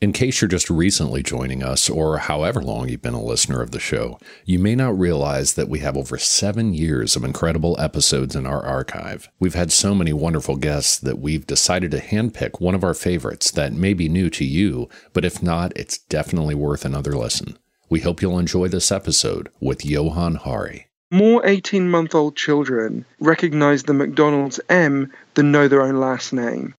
In case you're just recently joining us, or however long you've been a listener of the show, you may not realize that we have over 7 years of incredible episodes in our archive. We've had so many wonderful guests that we've decided to handpick one of our favorites that may be new to you, but if not, it's definitely worth another listen. We hope you'll enjoy this episode with Johann Hari. More 18-month-old children recognize the McDonald's M than know their own last name.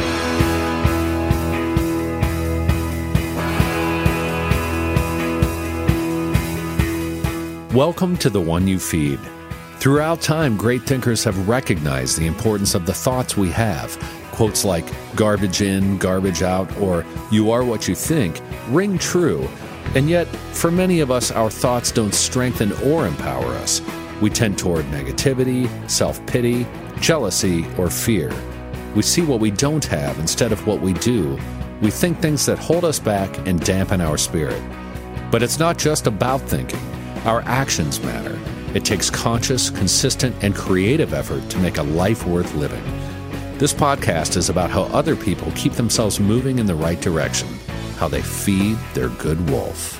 Welcome to The One You Feed. Throughout time, great thinkers have recognized the importance of the thoughts we have. Quotes like, garbage in, garbage out, or you are what you think, ring true. And yet, for many of us, our thoughts don't strengthen or empower us. We tend toward negativity, self-pity, jealousy, or fear. We see what we don't have instead of what we do. We think things that hold us back and dampen our spirit. But it's not just about thinking. Our actions matter. It takes conscious, consistent, and creative effort to make a life worth living. This podcast is about how other people keep themselves moving in the right direction, how they feed their good wolf.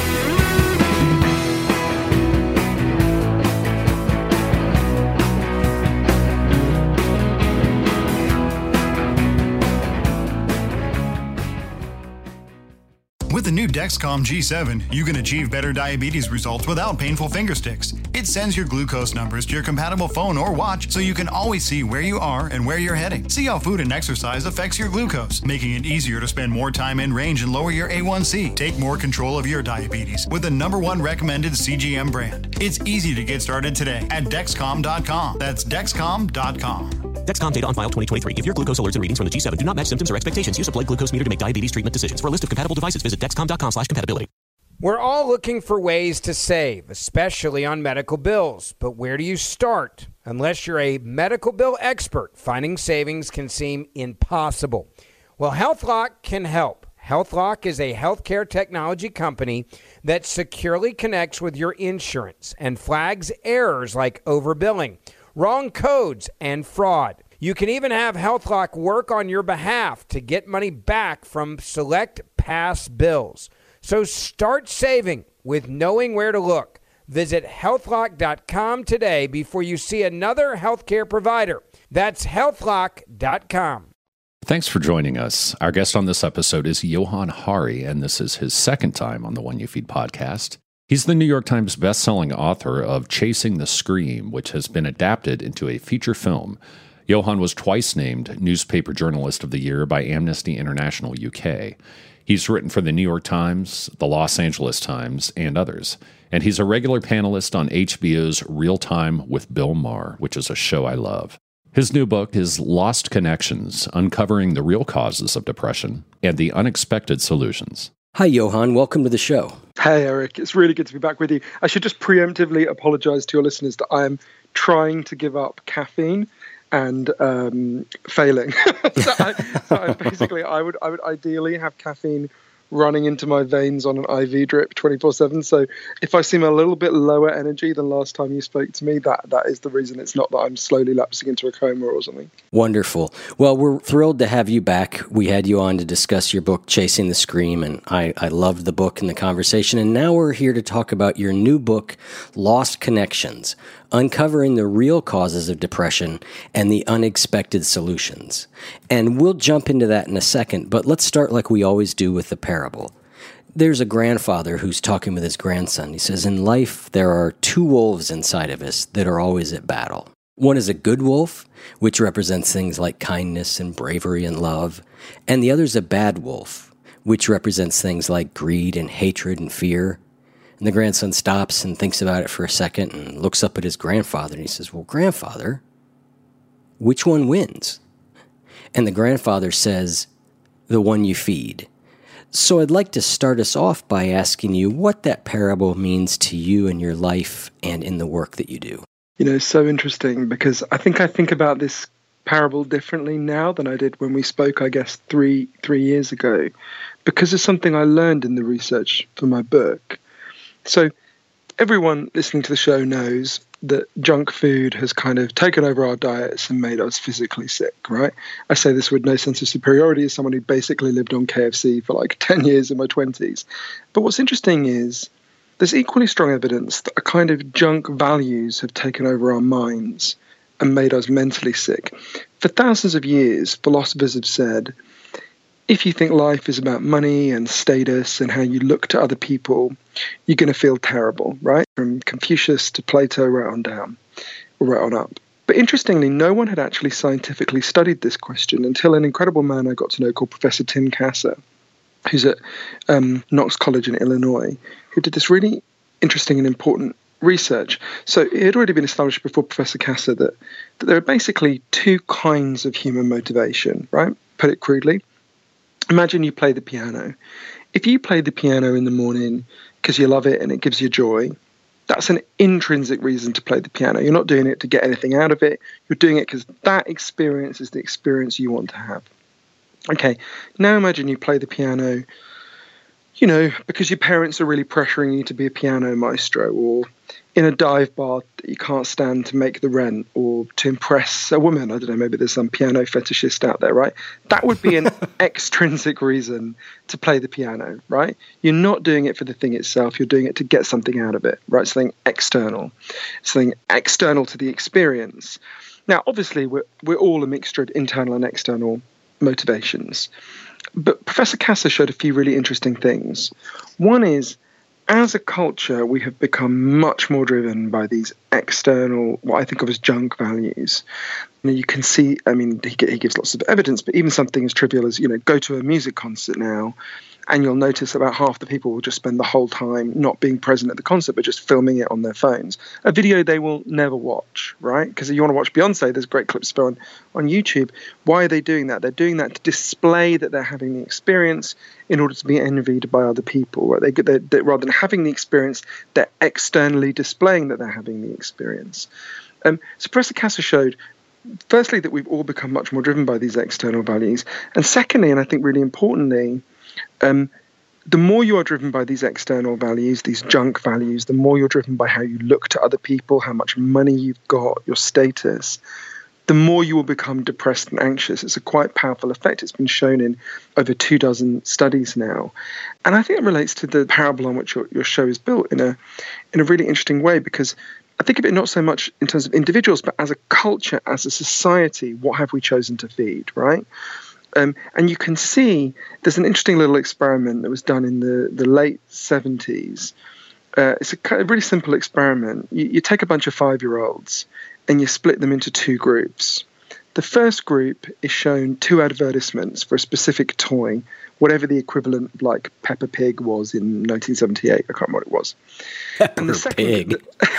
With the new Dexcom G7, you can achieve better diabetes results without painful finger sticks. It sends your glucose numbers to your compatible phone or watch so you can always see where you are and where you're heading. See how food and exercise affects your glucose, making it easier to spend more time in range and lower your A1C. Take more control of your diabetes with the #1 recommended CGM brand. It's easy to get started today at Dexcom.com. That's Dexcom.com. Dexcom data on file 2023. If your glucose alerts and readings from the G7 do not match symptoms or expectations, use a blood glucose meter to make diabetes treatment decisions. For a list of compatible devices, visit Dexcom.com/compatibility. We're all looking for ways to save, especially on medical bills. But where do you start? Unless you're a medical bill expert, finding savings can seem impossible. Well, HealthLock can help. HealthLock is a healthcare technology company that securely connects with your insurance and flags errors like overbilling, wrong codes, and fraud. You can even have HealthLock work on your behalf to get money back from select past bills. So start saving with knowing where to look. Visit healthlock.com today before you see another healthcare provider. That's healthlock.com. Thanks for joining us. Our guest on this episode is Johann Hari, and this is his second time on the One You Feed podcast. He's the New York Times bestselling author of Chasing the Scream, which has been adapted into a feature film. Johann was twice named Newspaper Journalist of the Year by Amnesty International UK. He's written for the New York Times, the Los Angeles Times, and others. And he's a regular panelist on HBO's Real Time with Bill Maher, which is a show I love. His new book is Lost Connections, Uncovering the Real Causes of Depression and the Unexpected Solutions. Hi, Johann. Welcome to the show. Hey, Eric. It's really good to be back with you. I should just preemptively apologize to your listeners that I am trying to give up caffeine and failing. I would ideally have caffeine running into my veins on an IV drip 24/7. So if I seem a little bit lower energy than last time you spoke to me, that is the reason. It's not that I'm slowly lapsing into a coma or something. Wonderful. Well, we're thrilled to have you back. We had you on to discuss your book, Chasing the Scream, and I loved the book and the conversation. And now we're here to talk about your new book, Lost Connections, Uncovering the Real Causes of Depression and the Unexpected Solutions. And we'll jump into that in a second, but let's start like we always do with the parable. There's a grandfather who's talking with his grandson. He says, in life, there are two wolves inside of us that are always at battle. One is a good wolf, which represents things like kindness and bravery and love, and the other is a bad wolf, which represents things like greed and hatred and fear. And the grandson stops and thinks about it for a second and looks up at his grandfather and he says, well, grandfather, which one wins? And the grandfather says, the one you feed. So I'd like to start us off by asking you what that parable means to you in your life and in the work that you do. You know, it's so interesting because I think about this parable differently now than I did when we spoke, I guess, three years ago, because of something I learned in the research for my book. So everyone listening to the show knows that junk food has kind of taken over our diets and made us physically sick, right? I say this with no sense of superiority as someone who basically lived on KFC for like 10 years in my 20s. But what's interesting is there's equally strong evidence that a kind of junk values have taken over our minds and made us mentally sick. For thousands of years, philosophers have said, if you think life is about money and status and how you look to other people, you're going to feel terrible, right? From Confucius to Plato, right on down, or right on up. But interestingly, no one had actually scientifically studied this question until an incredible man I got to know called Professor Tim Kasser, who's at Knox College in Illinois, who did this really interesting and important research. So it had already been established before Professor Kasser that there are basically two kinds of human motivation, right? Put it crudely. Imagine you play the piano. If you play the piano in the morning because you love it and it gives you joy, that's an intrinsic reason to play the piano. You're not doing it to get anything out of it. You're doing it because that experience is the experience you want to have. Okay, now imagine you play the piano, you know, because your parents are really pressuring you to be a piano maestro, or in a dive bar that you can't stand to make the rent, or to impress a woman. I don't know, maybe there's some piano fetishist out there, right? That would be an extrinsic reason to play the piano, right? You're not doing it for the thing itself. You're doing it to get something out of it, right? Something external to the experience. Now, obviously, we're all a mixture of internal and external motivations. But Professor Kasser showed a few really interesting things. One is, as a culture, we have become much more driven by these external, what I think of as junk values. You know, you can see, I mean, he gives lots of evidence, but even something as trivial as, you know, go to a music concert now, and you'll notice about half the people will just spend the whole time not being present at the concert, but just filming it on their phones. A video they will never watch, right? Because if you want to watch Beyonce, there's great clips on YouTube. Why are they doing that? They're doing that to display that they're having the experience in order to be envied by other people. Right? They rather than having the experience, they're externally displaying that they're having the experience. So Professor Kasser showed, firstly, that we've all become much more driven by these external values. And secondly, and I think really importantly, the more you are driven by these external values, these junk values, the more you're driven by how you look to other people, how much money you've got, your status, the more you will become depressed and anxious. It's a quite powerful effect. It's been shown in over 24 studies now. And I think it relates to the parable on which your show is built in a really interesting way, because I think of it not so much in terms of individuals, but as a culture, as a society, what have we chosen to feed, right? And you can see there's an interesting little experiment that was done in the late 70s. It's a really simple experiment. You take a bunch of 5-year-olds and you split them into two groups. The first group is shown 2 advertisements for a specific toy, whatever the equivalent of like Peppa Pig was in 1978. I can't remember what it was. Pepper Pig.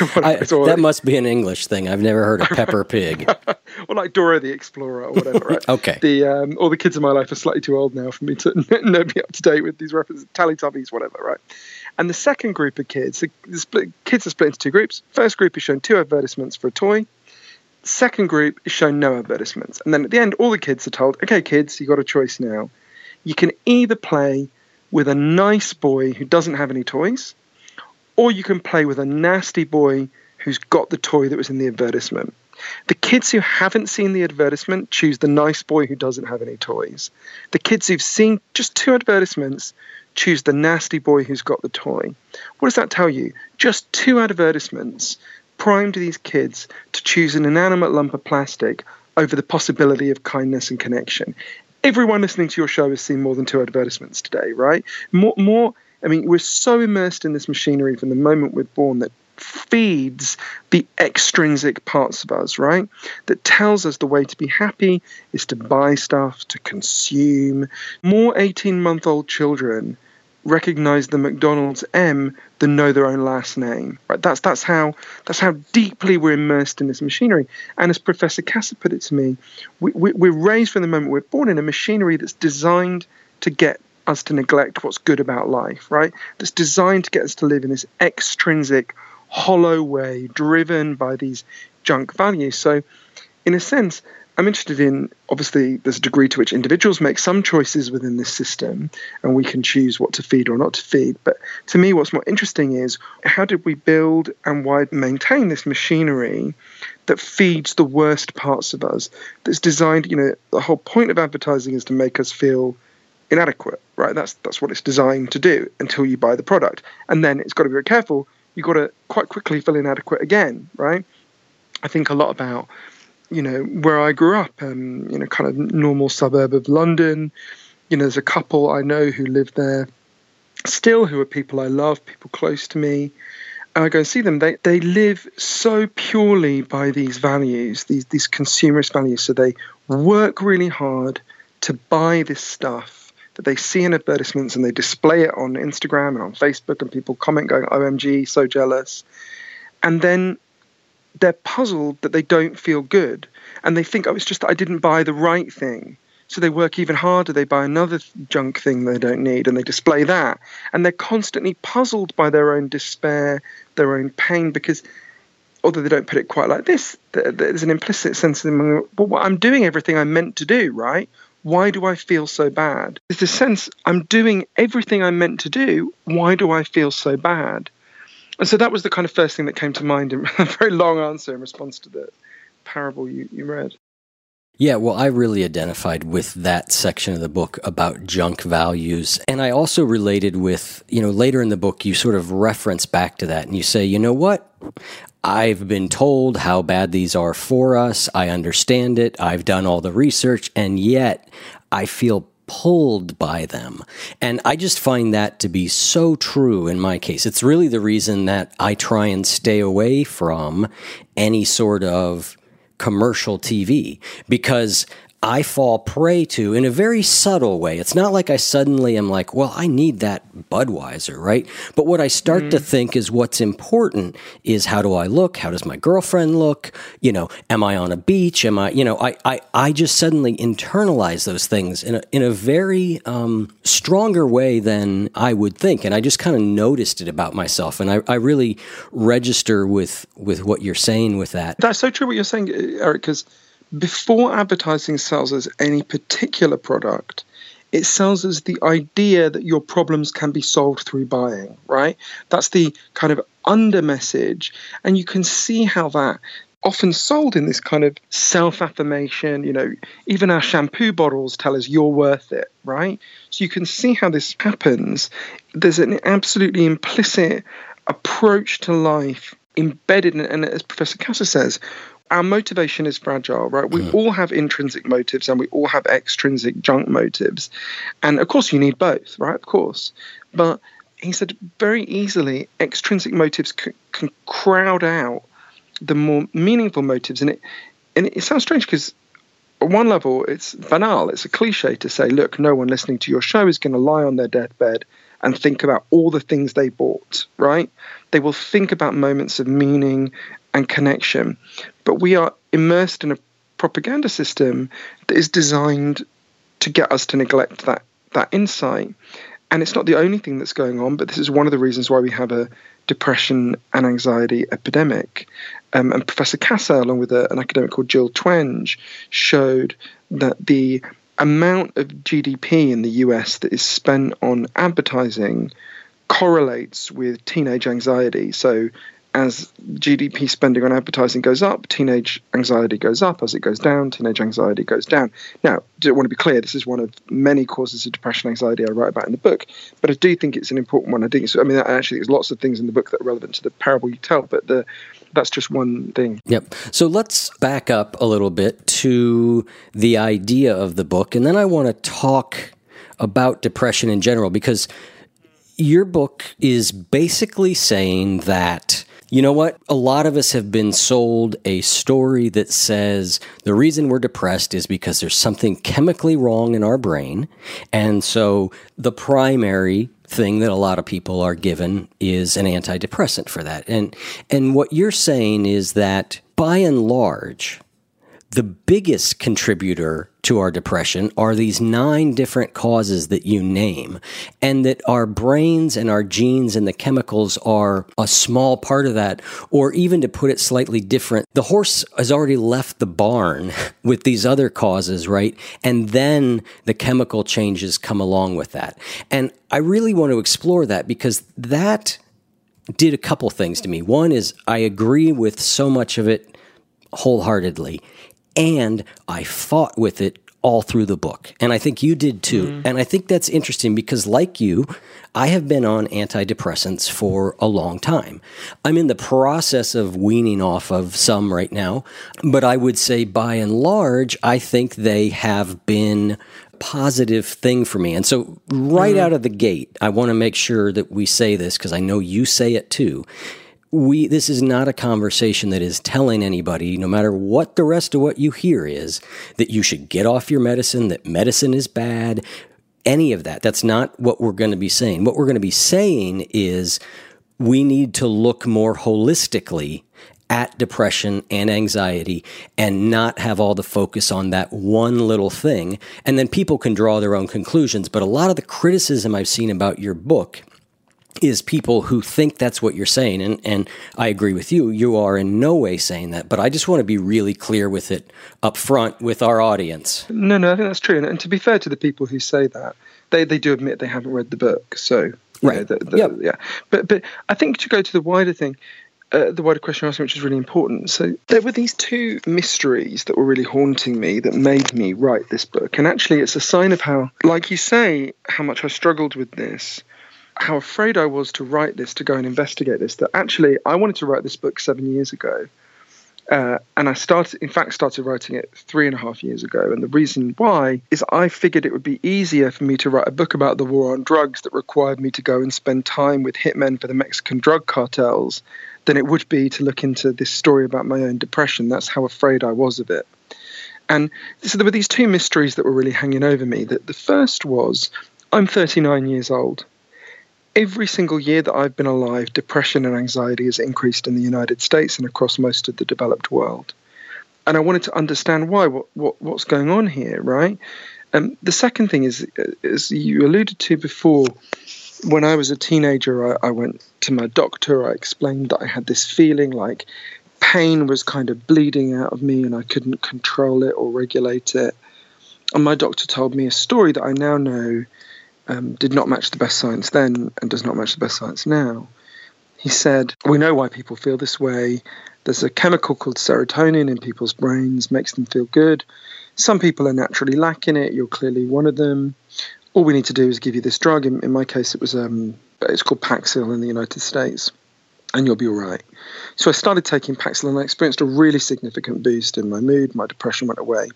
That must be an English thing. I've never heard of Pepper Pig. Or like Dora the Explorer or whatever, right? Okay. All the kids in my life are slightly too old now for me to be up to date with these references. Teletubbies, whatever, right? And the second group of kids, kids are split into 2 groups. First group is shown 2 advertisements for a toy. Second group is shown no advertisements. And then at the end, all the kids are told, okay, kids, you've got a choice now. You can either play with a nice boy who doesn't have any toys, or you can play with a nasty boy who's got the toy that was in the advertisement. The kids who haven't seen the advertisement choose the nice boy who doesn't have any toys. The kids who've seen just 2 advertisements choose the nasty boy who's got the toy. What does that tell you? Just 2 advertisements primed these kids to choose an inanimate lump of plastic over the possibility of kindness and connection. Everyone listening to your show has seen more than 2 advertisements today, right? More. I mean, we're so immersed in this machinery from the moment we're born that feeds the extrinsic parts of us, right? That tells us the way to be happy is to buy stuff, to consume. More 18-month-old children recognize the McDonald's M than know their own last name, right? That's how deeply we're immersed in this machinery. And as Professor Kasser put it to me, we're raised from the moment we're born in a machinery that's designed to get us to neglect what's good about life, right? That's designed to get us to live in this extrinsic, hollow way, driven by these junk values. So in a sense, I'm interested in, obviously, there's a degree to which individuals make some choices within this system, and we can choose what to feed or not to feed. But to me, what's more interesting is how did we build and why maintain this machinery that feeds the worst parts of us, that's designed, the whole point of advertising is to make us feel inadequate, right? That's what it's designed to do until you buy the product. And then it's got to be very careful. You've got to quite quickly feel inadequate again, right? I think a lot about, where I grew up, kind of normal suburb of London. There's a couple I know who live there still, who are people I love, people close to me. And I go and see them. They live so purely by these values, these consumerist values. So they work really hard to buy this stuff that they see in advertisements, and they display it on Instagram and on Facebook, and people comment going, OMG, so jealous. And then they're puzzled that they don't feel good. And they think, it's just that I didn't buy the right thing. So they work even harder. They buy another junk thing they don't need, and they display that. And they're constantly puzzled by their own despair, their own pain, because although they don't put it quite like this, there's an implicit sense of them, well, I'm doing everything I'm meant to do, right? Why do I feel so bad? There's this sense, I'm doing everything I'm meant to do. Why do I feel so bad? And so that was the kind of first thing that came to mind in a very long answer in response to the parable you read. Yeah, well, I really identified with that section of the book about junk values. And I also related with, later in the book, you sort of reference back to that and you say, you know what? I've been told how bad these are for us. I understand it. I've done all the research, and yet I feel pulled by them. And I just find that to be so true in my case. It's really the reason that I try and stay away from any sort of commercial TV, because I fall prey to, in a very subtle way. It's not like I suddenly am like, well, I need that Budweiser, right? But what I start to think is what's important is, how do I look? How does my girlfriend look? Am I on a beach? Am I, I just suddenly internalize those things in a very stronger way than I would think. And I just kind of noticed it about myself. And I really register with what you're saying with that. That's so true what you're saying, Eric, because before advertising sells us any particular product, it sells us the idea that your problems can be solved through buying, right? That's the kind of under message. And you can see how that often sold in this kind of self-affirmation, even our shampoo bottles tell us you're worth it, right? So you can see how this happens. There's an absolutely implicit approach to life embedded in, and as Professor Kasser says, our motivation is fragile, right? We all have intrinsic motives and we all have extrinsic junk motives. And of course, you need both, right? Of course. But he said very easily, extrinsic motives can crowd out the more meaningful motives. And it sounds strange because on one level, it's banal. It's a cliche to say, look, no one listening to your show is going to lie on their deathbed and think about all the things they bought, right? They will think about moments of meaning and connection. But we are immersed in a propaganda system that is designed to get us to neglect that insight. And it's not the only thing that's going on, but this is one of the reasons why we have a depression and anxiety epidemic. And Professor Kasser, along with an academic called Jill Twenge, showed that the amount of GDP in the US that is spent on advertising correlates with teenage anxiety. So as GDP spending on advertising goes up, teenage anxiety goes up. As it goes down, teenage anxiety goes down. Now, I do want to be clear, this is one of many causes of depression and anxiety I write about in the book, but I do think it's an important one. I actually there's lots of things in the book that are relevant to the parable you tell, but that's just one thing. Yep. So let's back up a little bit to the idea of the book, and then I want to talk about depression in general, because your book is basically saying that, you know what? A lot of us have been sold a story that says the reason we're depressed is because there's something chemically wrong in our brain. And so the primary thing that a lot of people are given is an antidepressant for that. And what you're saying is that by and large, the biggest contributor to our depression are these 9 different causes that you name, and that our brains and our genes and the chemicals are a small part of that. Or even to put it slightly different, the horse has already left the barn with these other causes, right? And then the chemical changes come along with that. And I really want to explore that, because that did a couple things to me. One is I agree with so much of it wholeheartedly, and I fought with it all through the book. And I think you did too. Mm-hmm. And I think that's interesting because, like you, I have been on antidepressants for a long time. I'm in the process of weaning off of some right now, but I would say by and large, I think they have been a positive thing for me. And so right out of the gate, I want to make sure that we say this, because I know you say it too. This is not a conversation that is telling anybody, no matter what the rest of what you hear is, that you should get off your medicine, that medicine is bad, any of that. That's not what we're going to be saying. What we're going to be saying is we need to look more holistically at depression and anxiety and not have all the focus on that one little thing. And then people can draw their own conclusions. But a lot of the criticism I've seen about your book is people who think that's what you're saying. And I agree with you. You are in no way saying that. But I just want to be really clear with it up front with our audience. No, I think that's true. And to be fair to the people who say that, they do admit they haven't read the book. So, right. Yeah. But I think to go to the wider thing, the wider question you're asking, which is really important. So there were these 2 mysteries that were really haunting me that made me write this book. And actually, it's a sign of how, like you say, how much I struggled with this, how afraid I was to write this, to go and investigate this, that actually I wanted to write this book 7 years ago. And I started writing it 3.5 years ago. And the reason why is I figured it would be easier for me to write a book about the war on drugs that required me to go and spend time with hitmen for the Mexican drug cartels than it would be to look into this story about my own depression. That's how afraid I was of it. And so there were these 2 mysteries that were really hanging over me. The first was, I'm 39 years old. Every single year that I've been alive, depression and anxiety has increased in the United States and across most of the developed world. And I wanted to understand why, what's going on here, right? The second thing is, as you alluded to before, when I was a teenager, I went to my doctor. I explained that I had this feeling like pain was kind of bleeding out of me and I couldn't control it or regulate it. And my doctor told me a story that I now know did not match the best science then and does not match the best science now. He said, we know why people feel this way. There's a chemical called serotonin in people's brains, makes them feel good. Some people are naturally lacking it. You're clearly one of them. All we need to do is give you this drug. In my case, it's called Paxil in the United States, and you'll be all right. So I started taking Paxil and I experienced a really significant boost in my mood. My depression went away.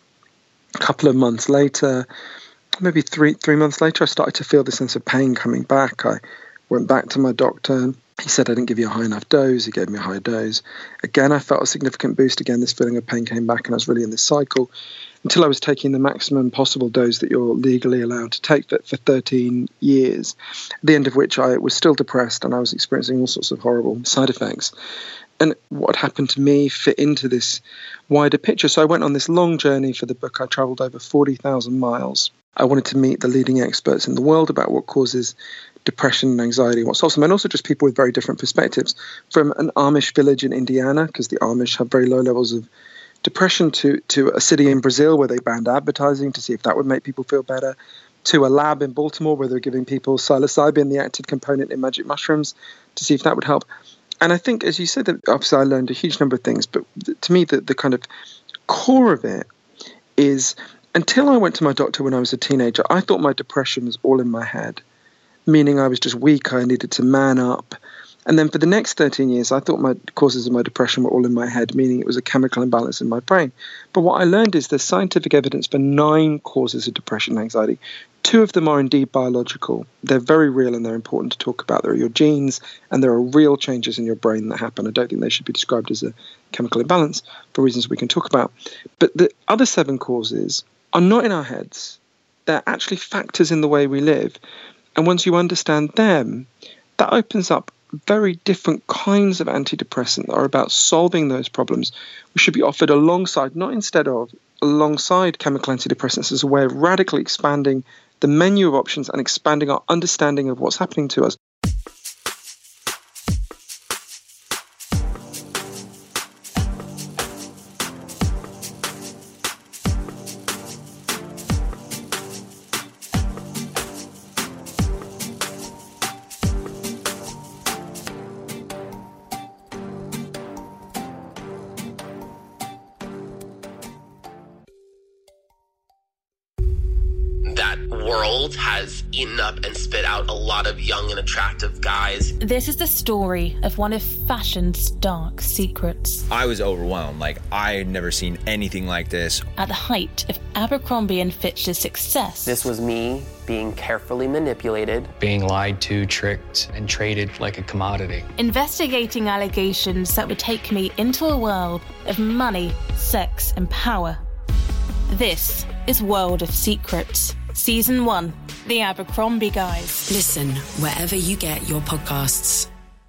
A couple of months later, maybe three months later, I started to feel the sense of pain coming back. I went back to my doctor. He said, I didn't give you a high enough dose. He gave me a high dose. Again, I felt a significant boost. Again, this feeling of pain came back, and I was really in this cycle until I was taking the maximum possible dose that you're legally allowed to take for 13 years, at the end of which I was still depressed and I was experiencing all sorts of horrible side effects. And what happened to me fit into this wider picture. So I went on this long journey for the book. I traveled over 40,000 miles. I wanted to meet the leading experts in the world about what causes depression and anxiety, what solves them, and also just people with very different perspectives. From an Amish village in Indiana, because the Amish have very low levels of depression, to a city in Brazil where they banned advertising to see if that would make people feel better, to a lab in Baltimore where they're giving people psilocybin, the active component in magic mushrooms, to see if that would help. And I think, as you said, that obviously I learned a huge number of things, but to me, the kind of core of it is, until I went to my doctor when I was a teenager, I thought my depression was all in my head, meaning I was just weak, I needed to man up. And then for the next 13 years, I thought my causes of my depression were all in my head, meaning it was a chemical imbalance in my brain. But what I learned is there's scientific evidence for 9 causes of depression and anxiety. 2 of them are indeed biological. They're very real and they're important to talk about. There are your genes and there are real changes in your brain that happen. I don't think they should be described as a chemical imbalance for reasons we can talk about. But the other 7 causes are not in our heads. They're actually factors in the way we live. And once you understand them, that opens up very different kinds of antidepressant that are about solving those problems, which should be offered alongside, not instead of, alongside chemical antidepressants as a way of radically expanding the menu of options and expanding our understanding of what's happening to us. World has eaten up and spit out a lot of young and attractive guys. This is the story of one of fashion's dark secrets. I was overwhelmed. I had never seen anything like this. At the height of Abercrombie & Fitch's success. This was me being carefully manipulated. Being lied to, tricked, and traded like a commodity. Investigating allegations that would take me into a world of money, sex, and power. This is World of Secrets. Season 1, The Abercrombie Guys. Listen wherever you get your podcasts.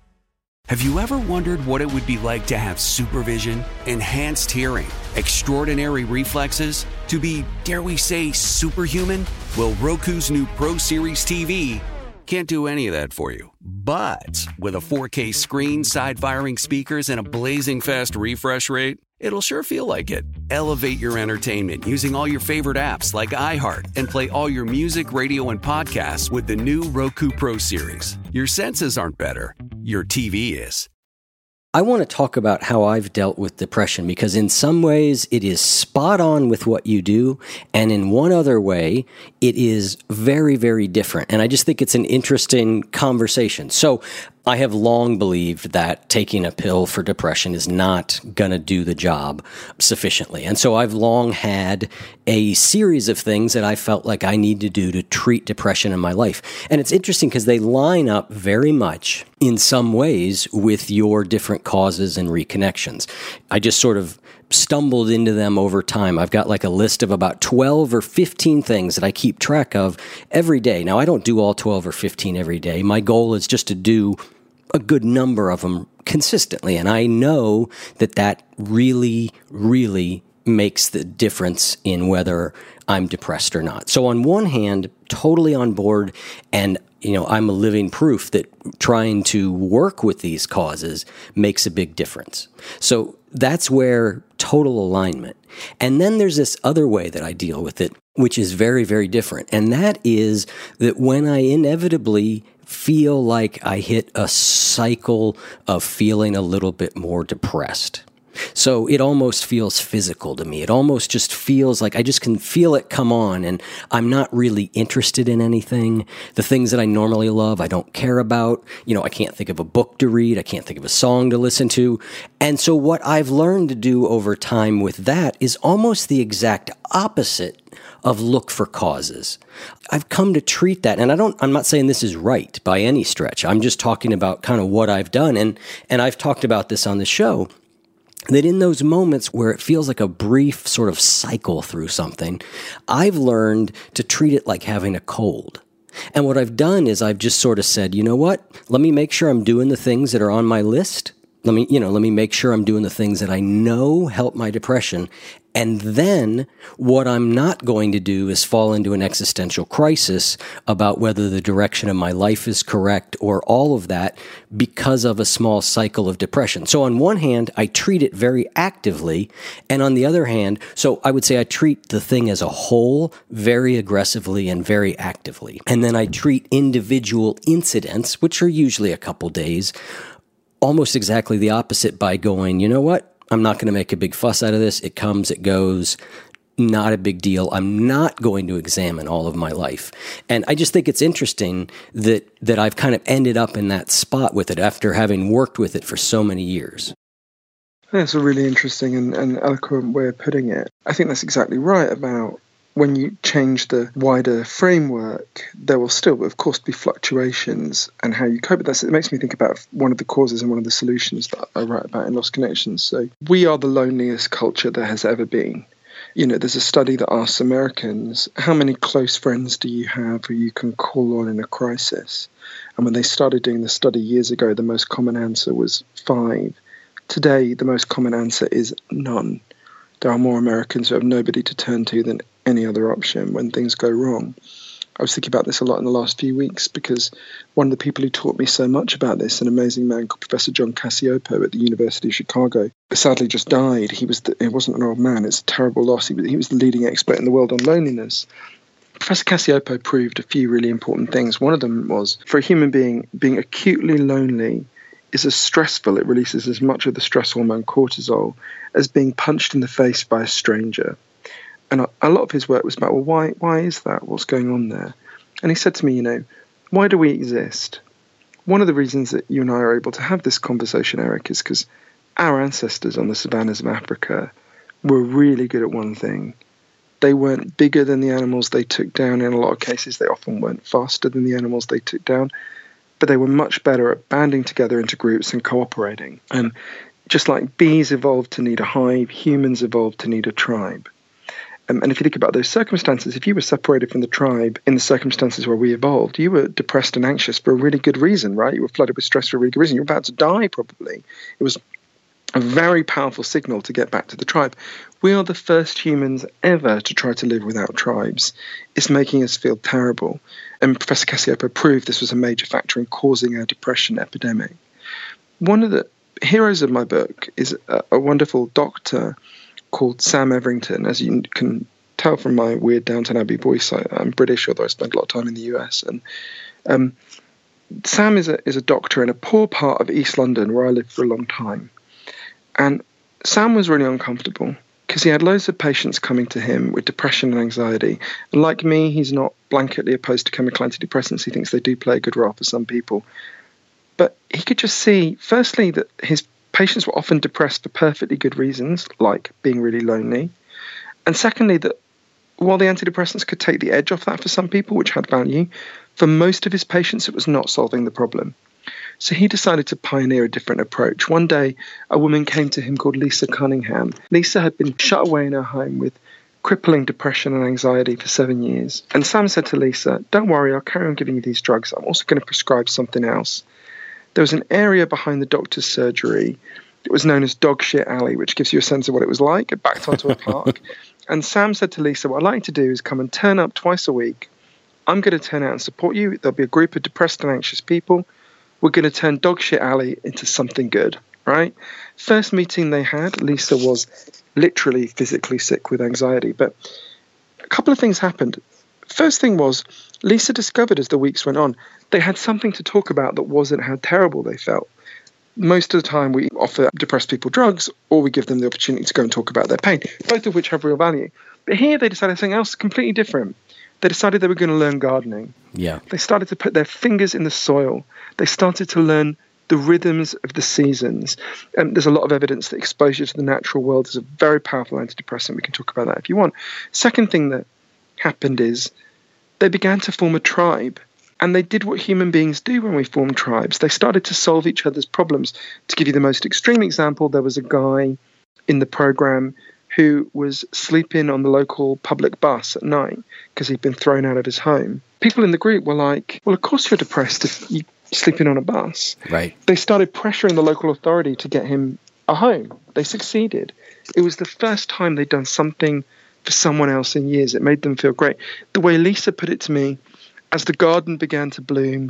Have you ever wondered what it would be like to have supervision, enhanced hearing, extraordinary reflexes, to be, dare we say, superhuman? Well, Roku's new Pro Series TV can't do any of that for you. But with a 4K screen, side-firing speakers, and a blazing fast refresh rate, it'll sure feel like it. Elevate your entertainment using all your favorite apps like iHeart and play all your music, radio, and podcasts with the new Roku Pro Series. Your senses aren't better. Your TV is. I want to talk about how I've dealt with depression because in some ways it is spot on with what you do, and in one other way it is very, very different. And I just think it's an interesting conversation. So I have long believed that taking a pill for depression is not going to do the job sufficiently. And so I've long had a series of things that I felt like I need to do to treat depression in my life. And it's interesting because they line up very much in some ways with your different causes and reconnections. I just sort of stumbled into them over time. I've got like a list of about 12 or 15 things that I keep track of every day. Now, I don't do all 12 or 15 every day. My goal is just to do a good number of them consistently. And I know that really, really makes the difference in whether I'm depressed or not. So on one hand, totally on board, and I'm a living proof that trying to work with these causes makes a big difference. So that's where total alignment. And then there's this other way that I deal with it, which is very, very different. And that is that when I inevitably feel like I hit a cycle of feeling a little bit more depressed. So it almost feels physical to me. It almost just feels like I just can feel it come on, and I'm not really interested in anything. The things that I normally love, I don't care about. I can't think of a book to read. I can't think of a song to listen to. And so what I've learned to do over time with that is almost the exact opposite of look for causes. I've come to treat that, and I'm not saying this is right by any stretch. I'm just talking about kind of what I've done, and I've talked about this on the show, that in those moments where it feels like a brief sort of cycle through something, I've learned to treat it like having a cold. And what I've done is I've just sort of said, you know what? Let me make sure I'm doing the things that are on my list. Let me make sure I'm doing the things that I know help my depression. And then what I'm not going to do is fall into an existential crisis about whether the direction of my life is correct or all of that because of a small cycle of depression. So on one hand, I treat it very actively. And on the other hand, so I would say I treat the thing as a whole very aggressively and very actively. And then I treat individual incidents, which are usually a couple days, almost exactly the opposite by going, you know what? I'm not going to make a big fuss out of this. It comes, it goes, not a big deal. I'm not going to examine all of my life. And I just think it's interesting that I've kind of ended up in that spot with it after having worked with it for so many years. That's a really interesting and eloquent way of putting it. I think that's exactly right about when you change the wider framework, there will still, of course, be fluctuations and how you cope with that. It makes me think about one of the causes and one of the solutions that I write about in Lost Connections. So we are the loneliest culture there has ever been. There's a study that asks Americans, how many close friends do you have who you can call on in a crisis? And when they started doing the study years ago, the most common answer was 5. Today, the most common answer is none. There are more Americans who have nobody to turn to than any other option when things go wrong. I was thinking about this a lot in the last few weeks because one of the people who taught me so much about this, an amazing man called Professor John Cacioppo at the University of Chicago, sadly just died. He wasn't an old man. It's a terrible loss. He was the leading expert in the world on loneliness. Professor Cacioppo proved a few really important things. One of them was, for a human being, being acutely lonely is as stressful, it releases as much of the stress hormone cortisol, as being punched in the face by a stranger. And a lot of his work was about, well, why is that? What's going on there? And he said to me, why do we exist? One of the reasons that you and I are able to have this conversation, Eric, is because our ancestors on the savannas of Africa were really good at one thing. They weren't bigger than the animals they took down. In a lot of cases, they often weren't faster than the animals they took down, but they were much better at banding together into groups and cooperating. And just like bees evolved to need a hive, humans evolved to need a tribe. And if you think about those circumstances, if you were separated from the tribe in the circumstances where we evolved, you were depressed and anxious for a really good reason, right? You were flooded with stress for a really good reason. You were about to die, probably. It was a very powerful signal to get back to the tribe. We are the first humans ever to try to live without tribes. It's making us feel terrible. And Professor Cacioppo proved this was a major factor in causing our depression epidemic. One of the heroes of my book is a wonderful doctor called Sam Everington. As you can tell from my weird Downton Abbey voice, I'm British, although I spent a lot of time in the US. And Sam is a doctor in a poor part of East London where I lived for a long time. And Sam was really uncomfortable because he had loads of patients coming to him with depression and anxiety. And like me, he's not blanketly opposed to chemical antidepressants. He thinks they do play a good role for some people. But he could just see, firstly, that his patients were often depressed for perfectly good reasons, like being really lonely. And secondly, that while the antidepressants could take the edge off that for some people, which had value, for most of his patients, it was not solving the problem. So he decided to pioneer a different approach. One day, a woman came to him called Lisa Cunningham. Lisa had been shut away in her home with crippling depression and anxiety for 7 years. And Sam said to Lisa, don't worry, I'll carry on giving you these drugs. I'm also going to prescribe something else. There was an area behind the doctor's surgery. It was known as Dog Shit Alley, which gives you a sense of what it was like. It backed onto a park. And Sam said to Lisa, what I'd like to do is come and turn up twice a week. I'm going to turn out and support you. There'll be a group of depressed and anxious people. We're going to turn Dog Shit Alley into something good, right? First meeting they had, Lisa was literally physically sick with anxiety. But a couple of things happened. First thing was, Lisa discovered as the weeks went on, they had something to talk about that wasn't how terrible they felt. Most of the time we offer depressed people drugs or we give them the opportunity to go and talk about their pain, both of which have real value. But here they decided something else completely different. They decided they were going to learn gardening. Yeah. They started to put their fingers in the soil. They started to learn the rhythms of the seasons. And there's a lot of evidence that exposure to the natural world is a very powerful antidepressant. We can talk about that if you want. Second thing that happened is they began to form a tribe. And they did what human beings do when we form tribes. They started to solve each other's problems. To give you the most extreme example, there was a guy in the program who was sleeping on the local public bus at night because he'd been thrown out of his home. People in the group were like, well, of course you're depressed if you're sleeping on a bus. Right. They started pressuring the local authority to get him a home. They succeeded. It was the first time they'd done something for someone else in years. It made them feel great. The way Lisa put it to me, as the garden began to bloom,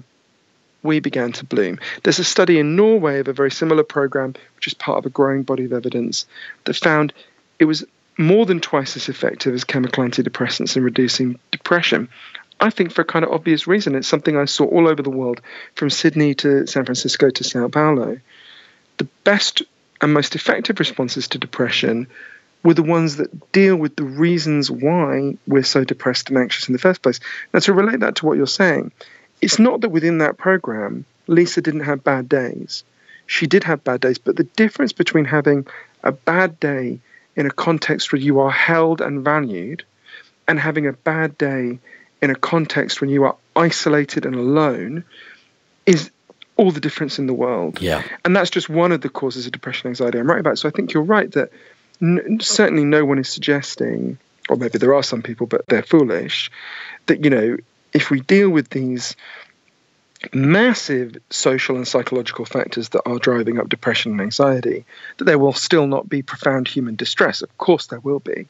we began to bloom. There's a study in Norway of a very similar program, which is part of a growing body of evidence, that found it was more than twice as effective as chemical antidepressants in reducing depression. I think for a kind of obvious reason. It's something I saw all over the world, from Sydney to San Francisco to Sao Paulo. The best and most effective responses to depression were the ones that deal with the reasons why we're so depressed and anxious in the first place. Now, to relate that to what you're saying, it's not that within that program, Lisa didn't have bad days. She did have bad days, but the difference between having a bad day in a context where you are held and valued and having a bad day in a context when you are isolated and alone is all the difference in the world. Yeah. And that's just one of the causes of depression and anxiety I'm writing about. So I think you're right that certainly no one is suggesting, or maybe there are some people, but they're foolish, that, if we deal with these massive social and psychological factors that are driving up depression and anxiety, that there will still not be profound human distress. Of course there will be.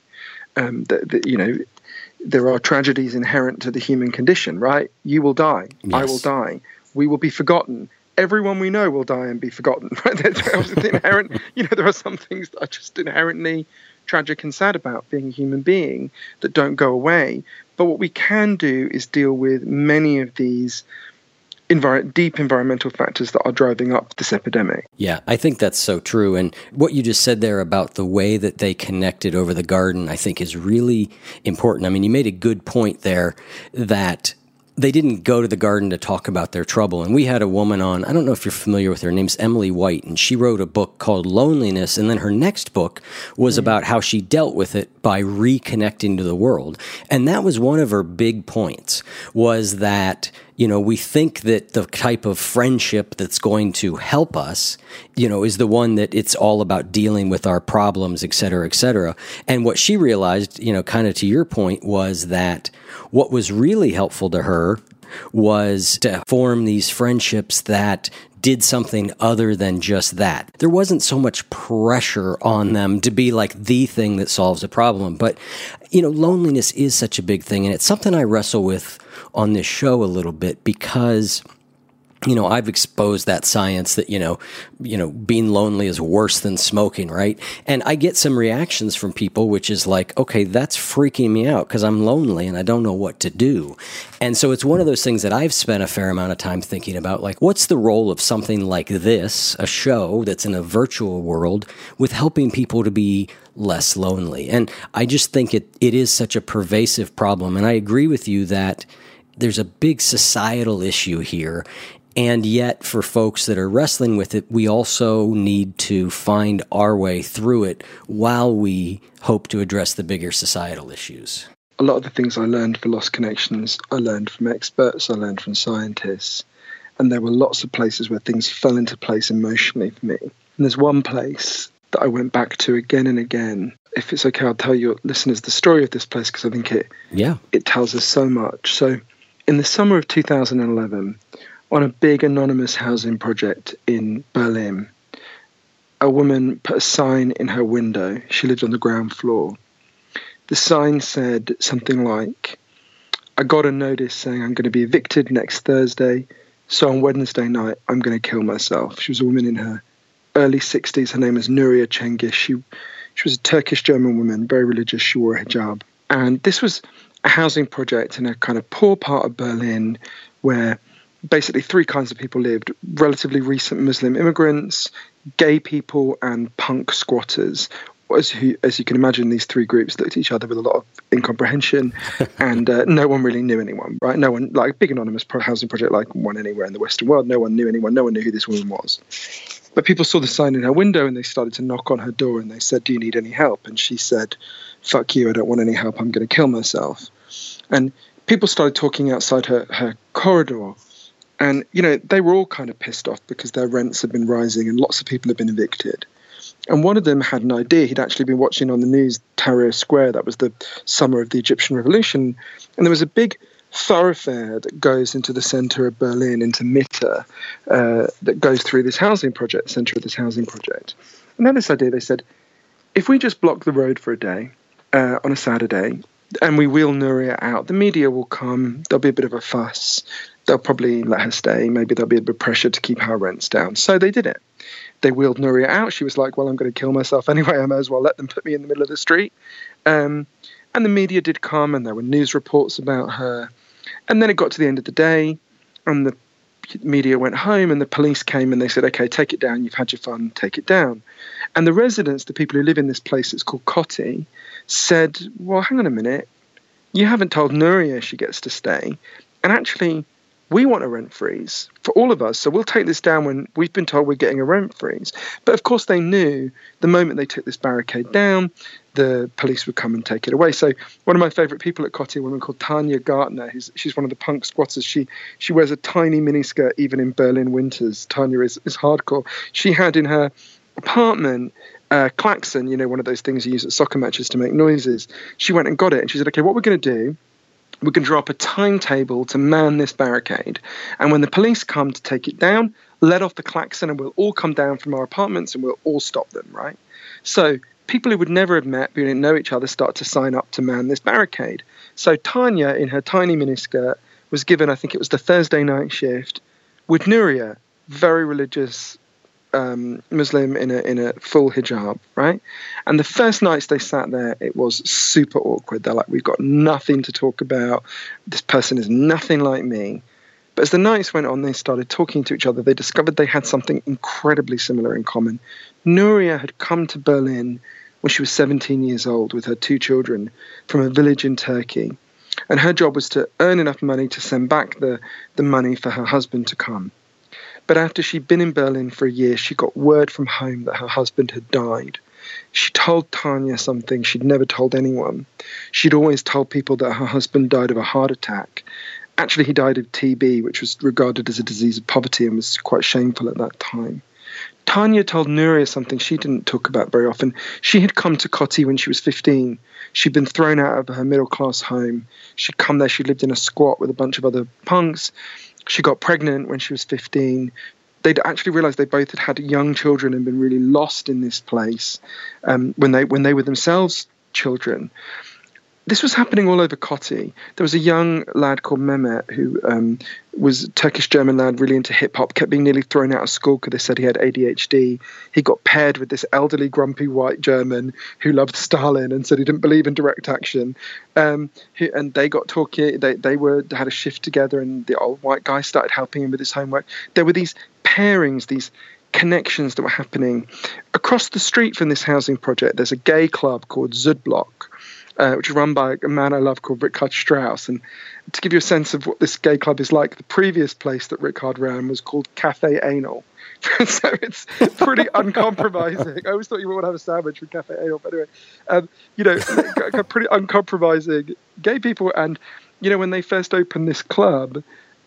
There are tragedies inherent to the human condition, right? You will die. Yes. I will die. We will be forgotten. Everyone we know will die and be forgotten, right? There are some things that are just inherently tragic and sad about being a human being that don't go away. But what we can do is deal with many of these deep environmental factors that are driving up this epidemic. Yeah, I think that's so true. And what you just said there about the way that they connected over the garden, I think is really important. I mean, you made a good point there that they didn't go to the garden to talk about their trouble. And we had a woman on, I don't know if you're familiar with her, name's Emily White, and she wrote a book called Loneliness, and then her next book was about how she dealt with it by reconnecting to the world. And that was one of her big points, was that, we think that the type of friendship that's going to help us, is the one that it's all about dealing with our problems, et cetera, et cetera. And what she realized, kind of to your point, was that what was really helpful to her was to form these friendships that did something other than just that. There wasn't so much pressure on them to be like the thing that solves a problem. But, loneliness is such a big thing. And it's something I wrestle with on this show a little bit because, I've exposed that science that, being lonely is worse than smoking, right? And I get some reactions from people, which is like, okay, that's freaking me out because I'm lonely and I don't know what to do. And so it's one of those things that I've spent a fair amount of time thinking about, like, what's the role of something like this, a show that's in a virtual world, with helping people to be less lonely? And I just think it is such a pervasive problem. And I agree with you that there's a big societal issue here. And yet, for folks that are wrestling with it, we also need to find our way through it while we hope to address the bigger societal issues. A lot of the things I learned for Lost Connections, I learned from experts, I learned from scientists, and there were lots of places where things fell into place emotionally for me. And there's one place that I went back to again and again. If it's okay, I'll tell your listeners the story of this place because I think it tells us so much. So in the summer of 2011, on a big anonymous housing project in Berlin, a woman put a sign in her window. She lived on the ground floor. The sign said something like, I got a notice saying I'm going to be evicted next Thursday, so on Wednesday night I'm going to kill myself. She was a woman in her early 60s. Her name was Nuria Cengiz. She was a Turkish-German woman, very religious. She wore a hijab. And this was a housing project in a kind of poor part of Berlin where basically three kinds of people lived: relatively recent Muslim immigrants, gay people, and punk squatters. As you can imagine, these three groups looked at each other with a lot of incomprehension, and no one really knew anyone, right? No one, like a big anonymous housing project like one anywhere in the Western world, no one knew anyone, no one knew who this woman was. But people saw the sign in her window and they started to knock on her door and they said, do you need any help? And she said, fuck you, I don't want any help, I'm going to kill myself. And people started talking outside her corridor. And, they were all kind of pissed off because their rents had been rising and lots of people had been evicted. And one of them had an idea. He'd actually been watching on the news Tahrir Square. That was the summer of the Egyptian Revolution. And there was a big thoroughfare that goes into the center of Berlin, into Mitte, that goes through this housing project, center of this housing project. And they had this idea. They said, if we just block the road for a day on a Saturday and we wheel Nuria out, the media will come. There'll be a bit of a fuss. They'll probably let her stay. Maybe there'll be a bit of pressure to keep our rents down. So they did it. They wheeled Nuria out. She was like, well, I'm going to kill myself anyway. I may as well let them put me in the middle of the street. And the media did come, and there were news reports about her. And then it got to the end of the day, and the media went home, and the police came, and they said, okay, take it down. You've had your fun. Take it down. And the residents, the people who live in this place, it's called Kotti, said, well, hang on a minute. You haven't told Nuria she gets to stay. And actually, we want a rent freeze for all of us, so we'll take this down when we've been told we're getting a rent freeze. But of course they knew the moment they took this barricade down, the police would come and take it away. So one of my favourite people at Kotti, a woman called Tanya Gartner, she's one of the punk squatters. She wears a tiny miniskirt even in Berlin winters. Tanya is hardcore. She had in her apartment klaxon, one of those things you use at soccer matches to make noises. She went and got it, and she said, okay, what we're going to do, we're going to draw up a timetable to man this barricade. And when the police come to take it down, let off the klaxon and we'll all come down from our apartments and we'll all stop them, right? So people who would never have met, who didn't know each other, start to sign up to man this barricade. So Tanya, in her tiny miniskirt, was given, I think it was the Thursday night shift, with Nuria, very religious Muslim in a full hijab, right? And the first nights they sat there, it was super awkward. They're like, we've got nothing to talk about. This person is nothing like me. But as the nights went on, they started talking to each other. They discovered they had something incredibly similar in common. Nuria had come to Berlin when she was 17 years old with her 2 children from a village in Turkey. And her job was to earn enough money to send back the money for her husband to come. But after she'd been in Berlin for a year, she got word from home that her husband had died. She told Tanya something she'd never told anyone. She'd always told people that her husband died of a heart attack. Actually, he died of TB, which was regarded as a disease of poverty and was quite shameful at that time. Tanya told Nuria something she didn't talk about very often. She had come to Koti when she was 15. She'd been thrown out of her middle-class home. She'd come there, she lived in a squat with a bunch of other punks. She got pregnant when she was 15. They'd actually realized they both had young children and been really lost in this place when they were themselves children. This was happening all over Koti. There was a young lad called Mehmet who was a Turkish-German lad, really into hip-hop, kept being nearly thrown out of school because they said he had ADHD. He got paired with this elderly, grumpy white German who loved Stalin and said he didn't believe in direct action. And they got talking. They had a shift together, and the old white guy started helping him with his homework. There were these pairings, these connections that were happening. Across the street from this housing project, there's a gay club called Südblock, which is run by a man I love called Richard Strauss. And to give you a sense of what this gay club is like, the previous place that Richard ran was called Café Anal. So it's pretty uncompromising. I always thought you would want to have a sandwich with Café Anal, but anyway, pretty uncompromising gay people. And, when they first opened this club,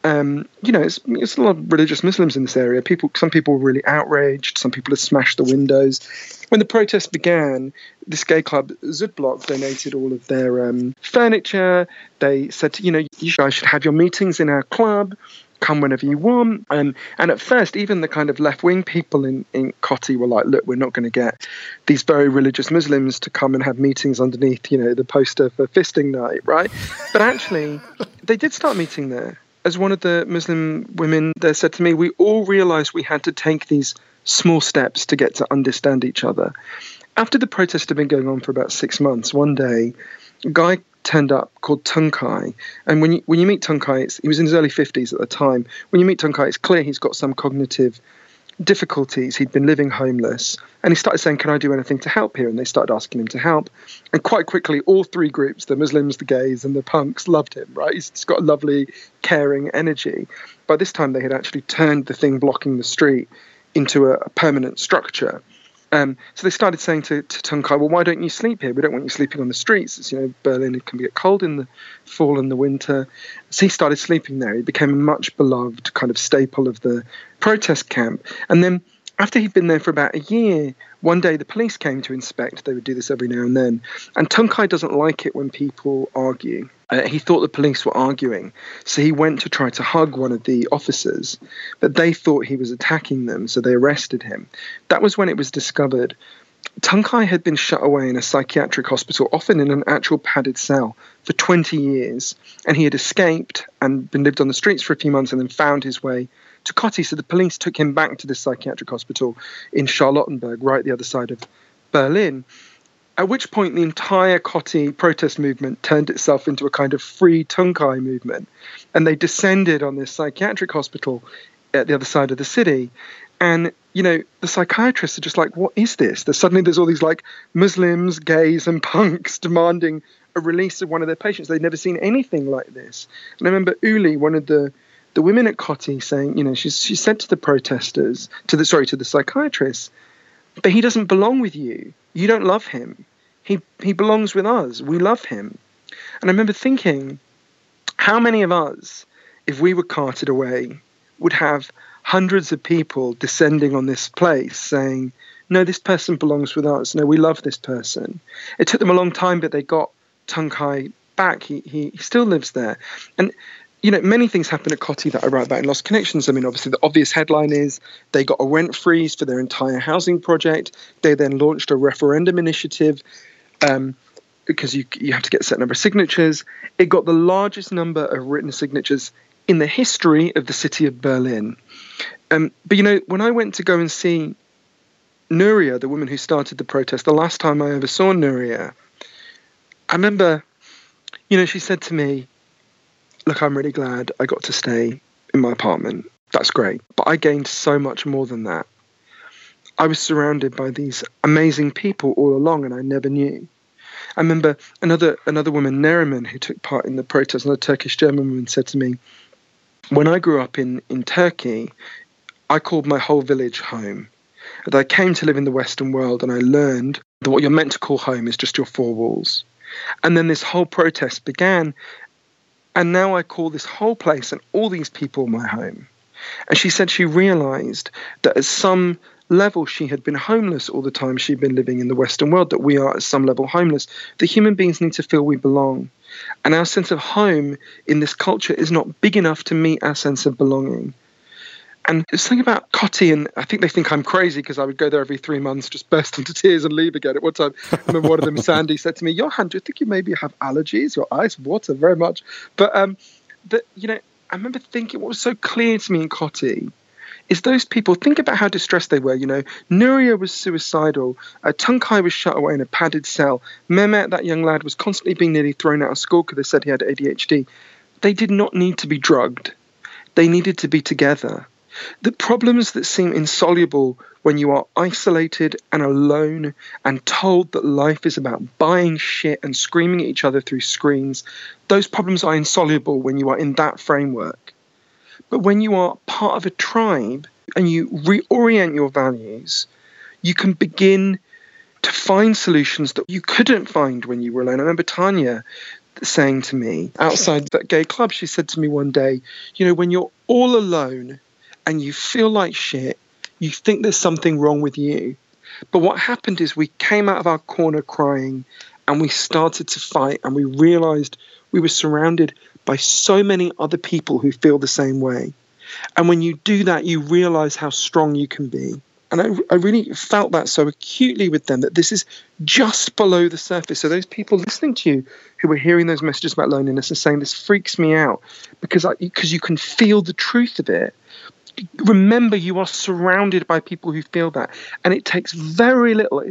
it's a lot of religious Muslims in this area. Some people were really outraged. Some people had smashed the windows. When the protests began, this gay club, Südblock, donated all of their furniture. They said, you guys should have your meetings in our club. Come whenever you want. And at first, even the kind of left-wing people in Koti were like, look, we're not going to get these very religious Muslims to come and have meetings underneath, the poster for fisting night, right? But actually, they did start meeting there. As one of the Muslim women there said to me, we all realized we had to take these small steps to get to understand each other. After the protest had been going on for about 6 months, one day, a guy turned up called Tunkai. And when you meet Tunkai, he was in his early 50s at the time. When you meet Tunkai, it's clear he's got some cognitive difficulties. He'd been living homeless. And he started saying, can I do anything to help here? And they started asking him to help. And quite quickly, all 3 groups, the Muslims, the gays, and the punks, loved him, right? He's got a lovely, caring energy. By this time, they had actually turned the thing blocking the street into a permanent structure. So they started saying to Tunkai, well, why don't you sleep here? We don't want you sleeping on the streets. It's, Berlin, it can get cold in the fall and the winter. So he started sleeping there. He became a much beloved kind of staple of the protest camp. And then after he'd been there for about a year, one day the police came to inspect. They would do this every now and then. And Tunkai doesn't like it when people argue. He thought the police were arguing. So he went to try to hug one of the officers, but they thought he was attacking them, so they arrested him. That was when it was discovered. Tunkai had been shut away in a psychiatric hospital, often in an actual padded cell, for 20 years. And he had escaped and been lived on the streets for a few months and then found his way to Koti. So the police took him back to this psychiatric hospital in Charlottenburg, right the other side of Berlin. At which point the entire Koti protest movement turned itself into a kind of free Tunkai movement. And they descended on this psychiatric hospital at the other side of the city. And, the psychiatrists are just like, what is this? There's all these like Muslims, gays and punks demanding a release of one of their patients. They'd never seen anything like this. And I remember Uli, one of the women at Koti, saying, she said to the protesters, to the psychiatrists, but he doesn't belong with you. You don't love him. He belongs with us. We love him. And I remember thinking, how many of us, if we were carted away, would have hundreds of people descending on this place saying, no, this person belongs with us. No, we love this person. It took them a long time, but they got Tung Kai back. He still lives there. And, you know, many things happen at Cottee that I write about in Lost Connections. I mean, obviously, the obvious headline is they got a rent freeze for their entire housing project. They then launched a referendum initiative because you have to get a certain number of signatures. It got the largest number of written signatures in the history of the city of Berlin. But, you know, when I went to go and see Nuria, the woman who started the protest, the last time I ever saw Nuria, I remember, you know, she said to me, look, I'm really glad I got to stay in my apartment. That's great. But I gained so much more than that. I was surrounded by these amazing people all along, and I never knew. I remember another woman, Neriman, who took part in the protest, another Turkish-German woman, said to me, when I grew up in Turkey, I called my whole village home. And I came to live in the Western world, and I learned that what you're meant to call home is just your four walls. And then this whole protest began, and now I call this whole place and all these people my home. And she said she realized that at some level she had been homeless all the time she'd been living in the Western world, that we are at some level homeless. The human beings need to feel we belong. And our sense of home in this culture is not big enough to meet our sense of belonging. And this thing about Cottee, and I think they think I'm crazy because I would go there every 3 months, just burst into tears and leave again. At one time, I remember one of them, Sandy, said to me, Johan, do you think you maybe have allergies? Your ice water very much. But, you know, I remember thinking what was so clear to me in Cottee is those people, think about how distressed they were. You know, Nuria was suicidal. Tung Kai was shut away in a padded cell. Mehmet, that young lad, was constantly being nearly thrown out of school because they said he had ADHD. They did not need to be drugged. They needed to be together. The problems that seem insoluble when you are isolated and alone and told that life is about buying shit and screaming at each other through screens, those problems are insoluble when you are in that framework. But when you are part of a tribe and you reorient your values, you can begin to find solutions that you couldn't find when you were alone. I remember Tanya saying to me outside that gay club, she said to me one day, you know, when you're all alone and you feel like shit, you think there's something wrong with you. But what happened is we came out of our corner crying and we started to fight, and we realized we were surrounded by so many other people who feel the same way. And when you do that, you realize how strong you can be. And I really felt that so acutely with them, that this is just below the surface. So those people listening to you who were hearing those messages about loneliness and saying, this freaks me out, because you can feel the truth of it. Remember, you are surrounded by people who feel that. And it takes very little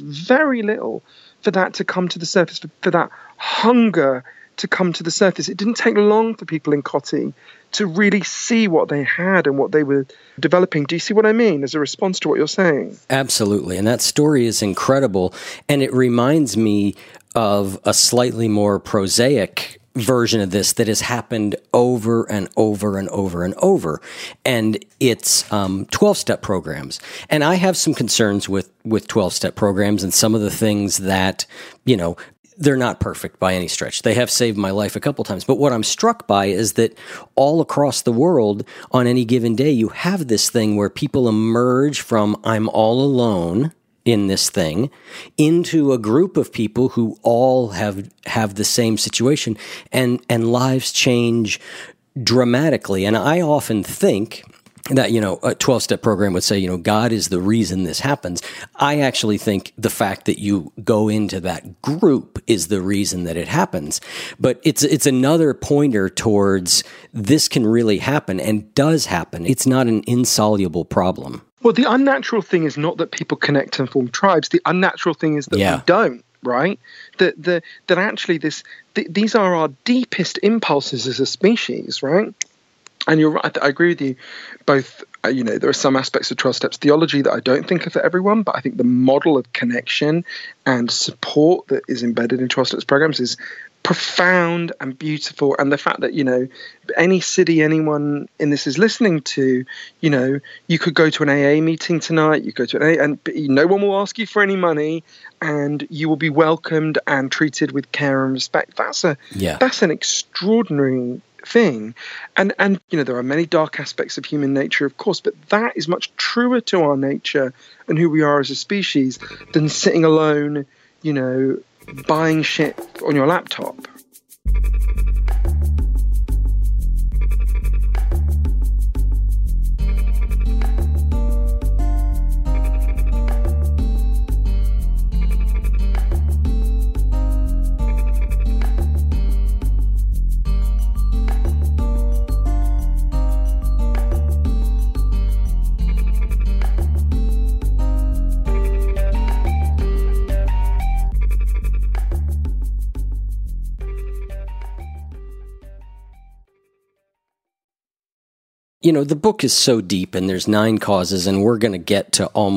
for that to come to the surface, for that hunger to come to the surface. It didn't take long for people in Cottee to really see what they had and what they were developing. Do you see what I mean as a response to what you're saying? Absolutely. And that story is incredible. And it reminds me of a slightly more prosaic version of this that has happened over and over and over and over. And it's 12-step programs. And I have some concerns with 12-step programs and some of the things that, you know, they're not perfect by any stretch. They have saved my life a couple times. But what I'm struck by is that all across the world, on any given day, you have this thing where people emerge from I'm all alone in this thing into a group of people who all have the same situation, and lives change dramatically. And I often think that, you know, a 12-step program would say, you know, God is the reason this happens. I actually think the fact that you go into that group is the reason that it happens. But it's another pointer towards this can really happen and does happen. It's not an insoluble problem. Well, the unnatural thing is not that people connect and form tribes. The unnatural thing is that we don't, right? That actually these are our deepest impulses as a species, right? And you're right, I agree with you. Both, you know, there are some aspects of 12 Steps theology that I don't think are for everyone, but I think the model of connection and support that is embedded in 12 Steps programs is profound and beautiful. And the fact that, you know, any city anyone in this is listening to, you know, you could go to an AA meeting tonight, you go to an AA, and no one will ask you for any money, and you will be welcomed and treated with care and respect. That's an extraordinary thing. And there are many dark aspects of human nature, of course, but that is much truer to our nature and who we are as a species than sitting alone, buying shit on your laptop. The book is so deep, and there's 9 causes, and we're going to get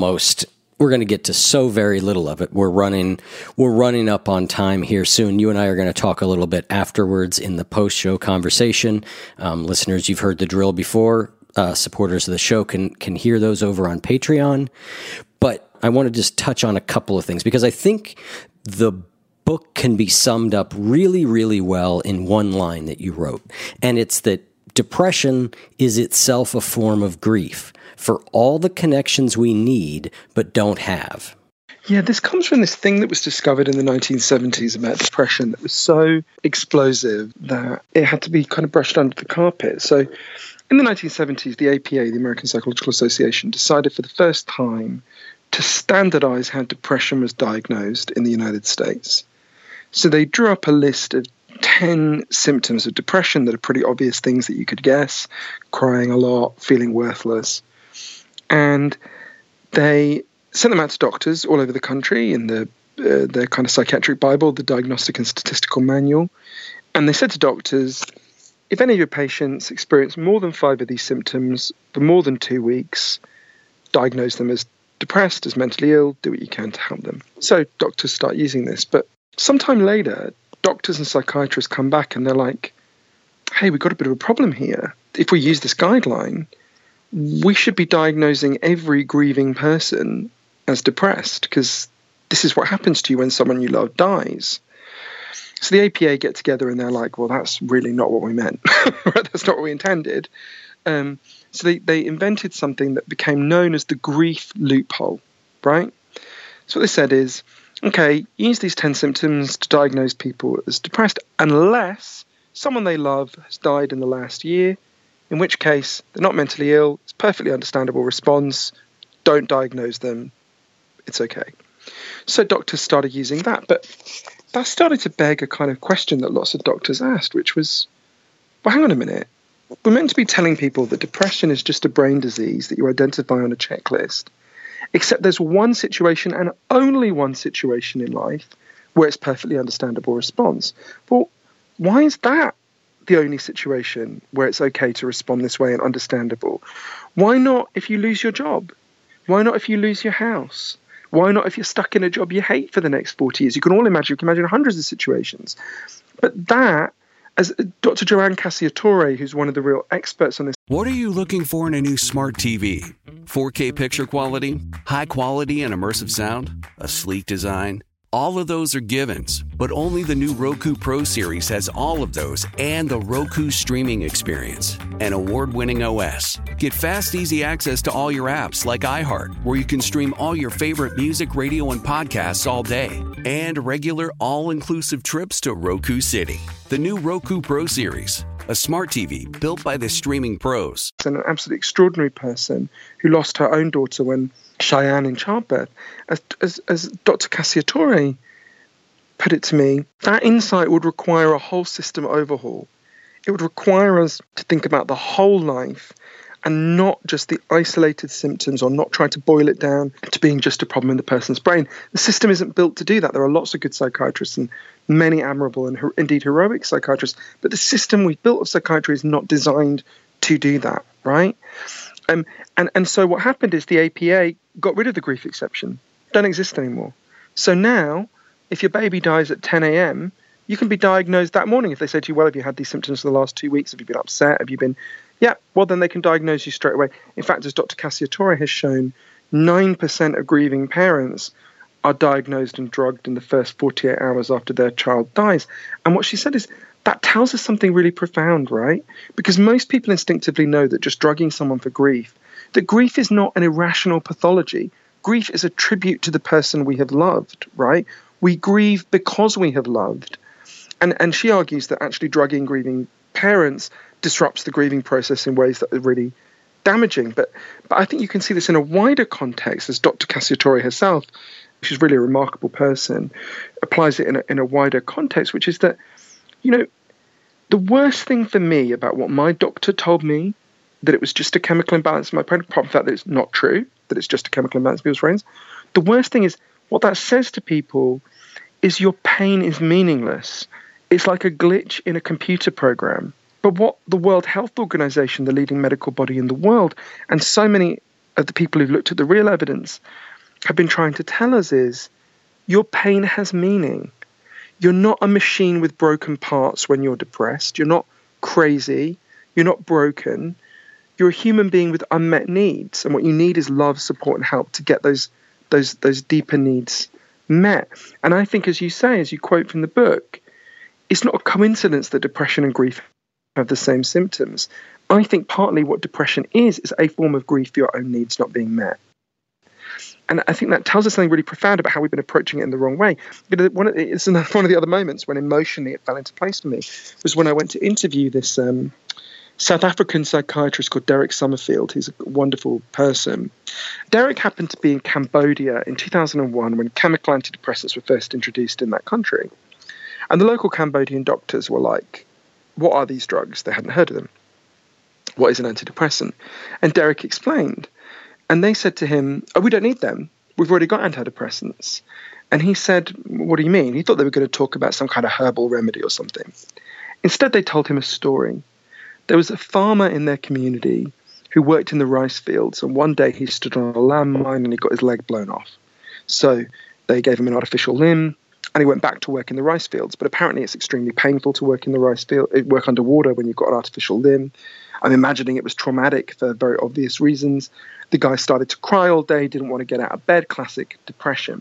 to so very little of it. We're running up on time here soon. You and I are going to talk a little bit afterwards in the post-show conversation. Listeners, you've heard the drill before. Supporters of the show can hear those over on Patreon. But I want to just touch on a couple of things, because I think the book can be summed up really, really well in one line that you wrote. And it's that depression is itself a form of grief for all the connections we need but don't have. Yeah, this comes from this thing that was discovered in the 1970s about depression that was so explosive that it had to be kind of brushed under the carpet. So in the 1970s, the APA, the American Psychological Association, decided for the first time to standardize how depression was diagnosed in the United States. So they drew up a list of 10 symptoms of depression that are pretty obvious things that you could guess: crying a lot, feeling worthless. And they sent them out to doctors all over the country in their kind of psychiatric Bible, the Diagnostic and Statistical Manual. And they said to doctors, if any of your patients experience more than 5 of these symptoms for more than 2 weeks, diagnose them as depressed, as mentally ill, do what you can to help them. So doctors start using this. But sometime later, doctors and psychiatrists come back and they're like, hey, we've got a bit of a problem here. If we use this guideline, we should be diagnosing every grieving person as depressed, because this is what happens to you when someone you love dies. So the APA get together and they're like, well, that's really not what we meant. That's not what we intended. So they invented something that became known as the grief loophole, right? So what they said is, okay, use these 10 symptoms to diagnose people as depressed unless someone they love has died in the last year, in which case they're not mentally ill. It's a perfectly understandable response. Don't diagnose them. It's okay. So doctors started using that. But that started to beg a kind of question that lots of doctors asked, which was, well, hang on a minute. We're meant to be telling people that depression is just a brain disease that you identify on a checklist. Except there's one situation and only one situation in life where it's perfectly understandable response. Well, why is that the only situation where it's okay to respond this way and understandable? Why not if you lose your job? Why not if you lose your house? Why not if you're stuck in a job you hate for the next 40 years? You can imagine hundreds of situations. But that, as Dr. Joanne Cacciatore, who's one of the real experts on this. What are you looking for in a new smart TV? 4K picture quality? High quality and immersive sound? A sleek design? All of those are givens, but only the new Roku Pro Series has all of those and the Roku streaming experience, an award-winning OS. Get fast, easy access to all your apps like iHeart, where you can stream all your favorite music, radio, and podcasts all day, and regular all-inclusive trips to Roku City. The new Roku Pro Series, a smart TV built by the streaming pros. And an absolutely extraordinary person who lost her own daughter when Cheyenne in childbirth. As Dr. Cacciatore put it to me, that insight would require a whole system overhaul. It would require us to think about the whole life and not just the isolated symptoms, or not try to boil it down to being just a problem in the person's brain. The system isn't built to do that. There are lots of good psychiatrists and many admirable and indeed heroic psychiatrists, but the system we've built of psychiatry is not designed to do that, right? And so what happened is the APA got rid of the grief exception. Don't exist anymore. So now, if your baby dies at 10 a.m., you can be diagnosed that morning. If they say to you, well, have you had these symptoms for the last 2 weeks? Have you been upset? Have you been... Yeah, well, then they can diagnose you straight away. In fact, as Dr. Cacciatore has shown, 9% of grieving parents are diagnosed and drugged in the first 48 hours after their child dies. And what she said is, that tells us something really profound, right? Because most people instinctively know that just drugging someone for grief, that grief is not an irrational pathology. Grief is a tribute to the person we have loved, right? We grieve because we have loved. And she argues that actually drugging grieving parents disrupts the grieving process in ways that are really damaging. But I think you can see this in a wider context, as Dr. Cacciatore herself, she's really a remarkable person, applies it in a wider context, which is that, you know, the worst thing for me about what my doctor told me, that it was just a chemical imbalance in my brain, apart from the fact that it's not true, that it's just a chemical imbalance in people's brains, the worst thing is what that says to people is your pain is meaningless. It's like a glitch in a computer program. But what the World Health Organization, the leading medical body in the world, and so many of the people who've looked at the real evidence have been trying to tell us is your pain has meaning. You're not a machine with broken parts when you're depressed. You're not crazy. You're not broken. You're a human being with unmet needs. And what you need is love, support, and help to get those deeper needs met. And I think, as you say, as you quote from the book, it's not a coincidence that depression and grief have the same symptoms. I think partly what depression is a form of grief for your own needs not being met. And I think that tells us something really profound about how we've been approaching it in the wrong way. It's one of the other moments when emotionally it fell into place for me was when I went to interview this South African psychiatrist called Derek Summerfield. He's a wonderful person. Derek happened to be in Cambodia in 2001 when chemical antidepressants were first introduced in that country. And the local Cambodian doctors were like, what are these drugs? They hadn't heard of them. What is an antidepressant? And Derek explained. And they said to him, oh, we don't need them. We've already got antidepressants. And he said, what do you mean? He thought they were going to talk about some kind of herbal remedy or something. Instead, they told him a story. There was a farmer in their community who worked in the rice fields. And one day he stood on a landmine and he got his leg blown off. So they gave him an artificial limb and he went back to work in the rice fields. But apparently it's extremely painful to work in the rice field, work underwater when you've got an artificial limb. I'm imagining it was traumatic for very obvious reasons. The guy started to cry all day, didn't want to get out of bed, classic depression.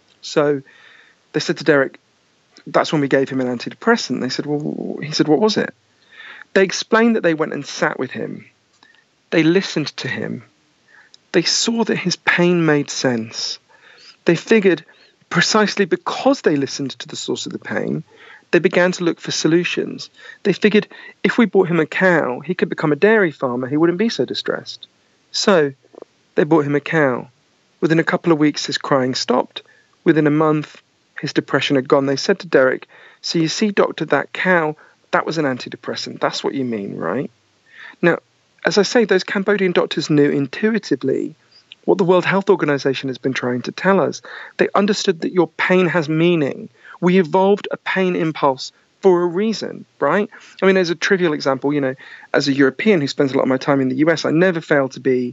So they said to Derek, that's when we gave him an antidepressant. They said, well, he said, what was it? They explained that they went and sat with him. They listened to him. They saw that his pain made sense. They figured precisely because they listened to the source of the pain, they began to look for solutions. They figured if we bought him a cow, he could become a dairy farmer. He wouldn't be so distressed. So they bought him a cow. Within a couple of weeks, his crying stopped. Within a month, his depression had gone. They said to Derek, so you see, doctor, that cow, that was an antidepressant. That's what you mean, right? Now, as I say, those Cambodian doctors knew intuitively what the World Health Organization has been trying to tell us. They understood that your pain has meaning. We evolved a pain impulse for a reason, right? I mean, as a trivial example, you know, as a European who spends a lot of my time in the US, I never fail to be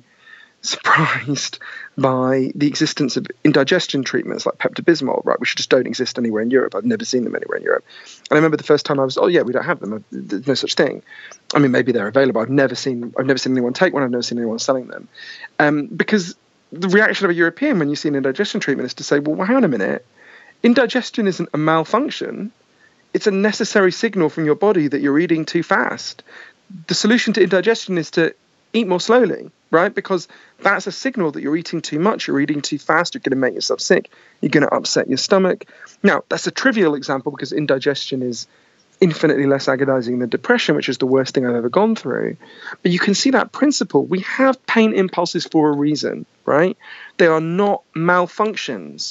surprised by the existence of indigestion treatments like Pepto-Bismol, right, which just don't exist anywhere in Europe. I've never seen them anywhere in Europe. And I remember the first time I was, oh yeah, we don't have them. There's no such thing. I mean, maybe they're available. I've never seen anyone take one. I've never seen anyone selling them. Because the reaction of a European when you see an indigestion treatment is to say, well, hang on a minute. Indigestion isn't a malfunction. It's a necessary signal from your body that you're eating too fast. The solution to indigestion is to eat more slowly, right? Because that's a signal that you're eating too much, you're eating too fast, you're going to make yourself sick, you're going to upset your stomach. Now, that's a trivial example because indigestion is infinitely less agonizing than depression, which is the worst thing I've ever gone through. But you can see that principle. We have pain impulses for a reason, right? They are not malfunctions.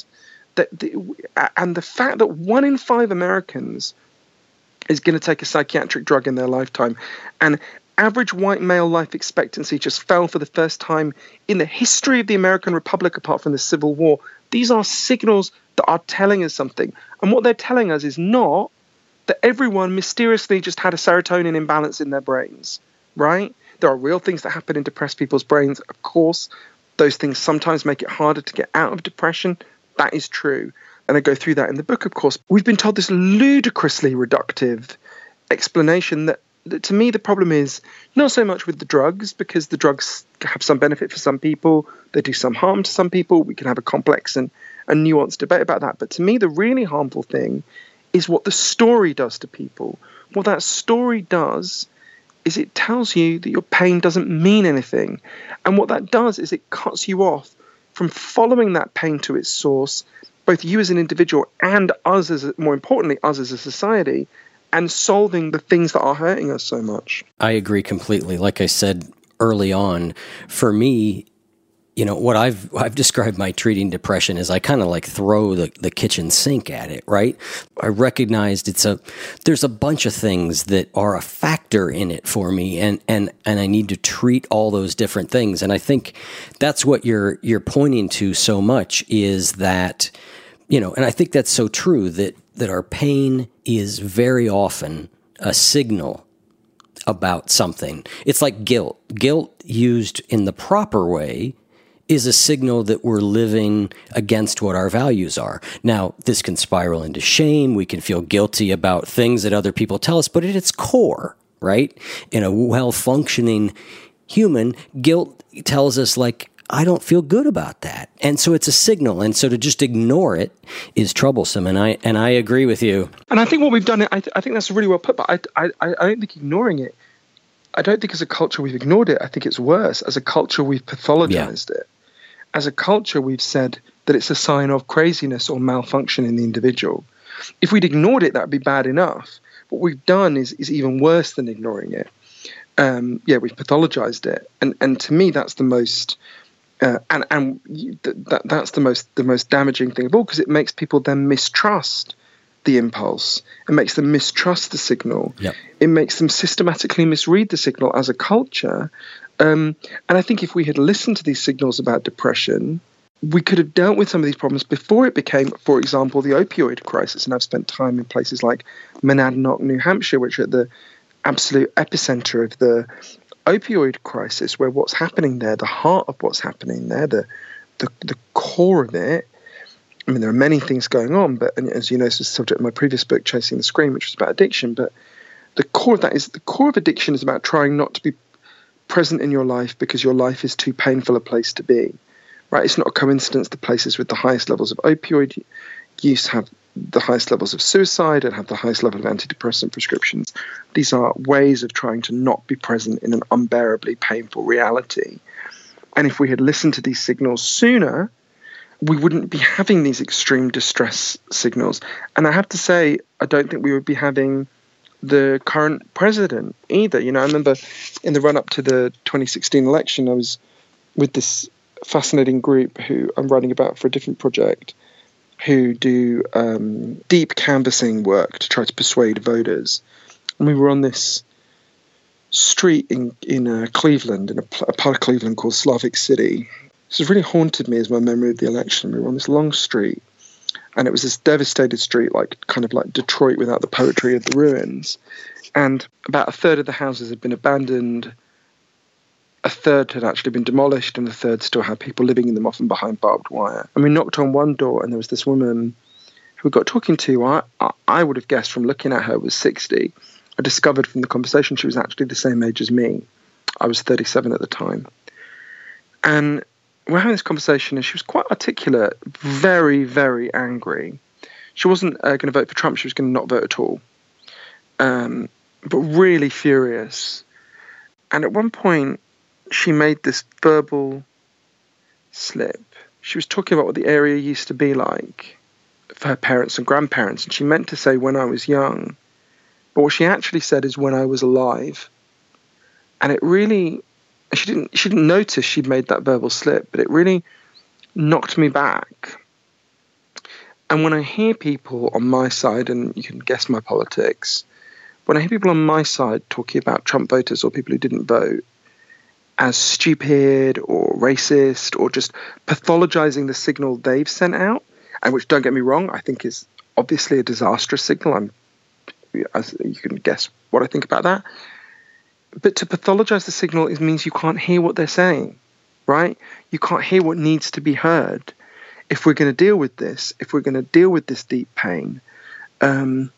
And the fact that 1 in 5 Americans is going to take a psychiatric drug in their lifetime, and average white male life expectancy just fell for the first time in the history of the American Republic apart from the Civil War. These are signals that are telling us something. And what they're telling us is not that everyone mysteriously just had a serotonin imbalance in their brains, right? There are real things that happen in depressed people's brains, of course. Those things sometimes make it harder to get out of depression. That is true. And I go through that in the book, of course. We've been told this ludicrously reductive explanation that to me, the problem is not so much with the drugs, because the drugs have some benefit for some people. They do some harm to some people. We can have a complex and a nuanced debate about that. But to me, the really harmful thing is what the story does to people, what that story does is it tells you that your pain doesn't mean anything. And what that does is it cuts you off from following that pain to its source, both you as an individual and us, more importantly, us as a society, and solving the things that are hurting us so much. I agree completely. Like I said early on, for me, what I've described my treating depression as I kind of like throw the kitchen sink at it, right? I recognized there's a bunch of things that are a factor in it for me, and I need to treat all those different things. And I think that's what you're pointing to so much is that, and I think that's so true that our pain is very often a signal about something. It's like guilt. Guilt used in the proper way is a signal that we're living against what our values are. Now, this can spiral into shame. We can feel guilty about things that other people tell us, but at its core, right, in a well-functioning human, guilt tells us, like, I don't feel good about that. And so it's a signal. And so to just ignore it is troublesome. And I agree with you. And I think what we've done, I think that's really well put, but I don't think ignoring it, I don't think as a culture we've ignored it. I think it's worse. As a culture, we've pathologized it. As a culture, we've said that it's a sign of craziness or malfunction in the individual. If we'd ignored it, that would be bad enough. What we've done is even worse than ignoring it. We've pathologized it. And to me, that's the most... that's the most damaging thing of all, because it makes people then mistrust the impulse. It makes them mistrust the signal. Yep. It makes them systematically misread the signal as a culture. And I think if we had listened to these signals about depression, we could have dealt with some of these problems before it became, for example, the opioid crisis. And I've spent time in places like Monadnock, New Hampshire, which are at the absolute epicenter of the opioid crisis, where what's happening there, the heart of what's happening there, the core of it. I mean, there are many things going on, but and as you know, this is the subject of my previous book, Chasing the Scream, which was about addiction. But the core of that is the core of addiction is about trying not to be present in your life because your life is too painful a place to be. Right? It's not a coincidence the places with the highest levels of opioid use have the highest levels of suicide and have the highest level of antidepressant prescriptions. These are ways of trying to not be present in an unbearably painful reality. And if we had listened to these signals sooner, we wouldn't be having these extreme distress signals. And I have to say, I don't think we would be having the current president either. I remember in the run-up to the 2016 election, I was with this fascinating group who I'm writing about for a different project, who do deep canvassing work to try to persuade voters. And we were on this street in Cleveland, in a part of Cleveland called Slavic City. This has really haunted me as my memory of the election. We were on this long street, and it was this devastated street, kind of like Detroit without the poetry of the ruins. And about a third of the houses had been abandoned, a third had actually been demolished, and a third still had people living in them, often behind barbed wire. And we knocked on one door, and there was this woman who we got talking to. I would have guessed from looking at her was 60. I discovered from the conversation she was actually the same age as me. I was 37 at the time. And we're having this conversation, and she was quite articulate, very, very angry. She wasn't going to vote for Trump. She was going to not vote at all. But really furious. And at one point, she made this verbal slip. She was talking about what the area used to be like for her parents and grandparents, and she meant to say when I was young, but what she actually said is when I was alive. And it really, she didn't notice she'd made that verbal slip, but it really knocked me back. And when I hear people on my side, and you can guess my politics, when I hear people on my side talking about Trump voters or people who didn't vote as stupid or racist or just pathologizing the signal they've sent out, and which, don't get me wrong, I think is obviously a disastrous signal. As you can guess what I think about that. But to pathologize the signal means you can't hear what they're saying, right? You can't hear what needs to be heard if we're going to deal with this, if we're going to deal with this deep pain. And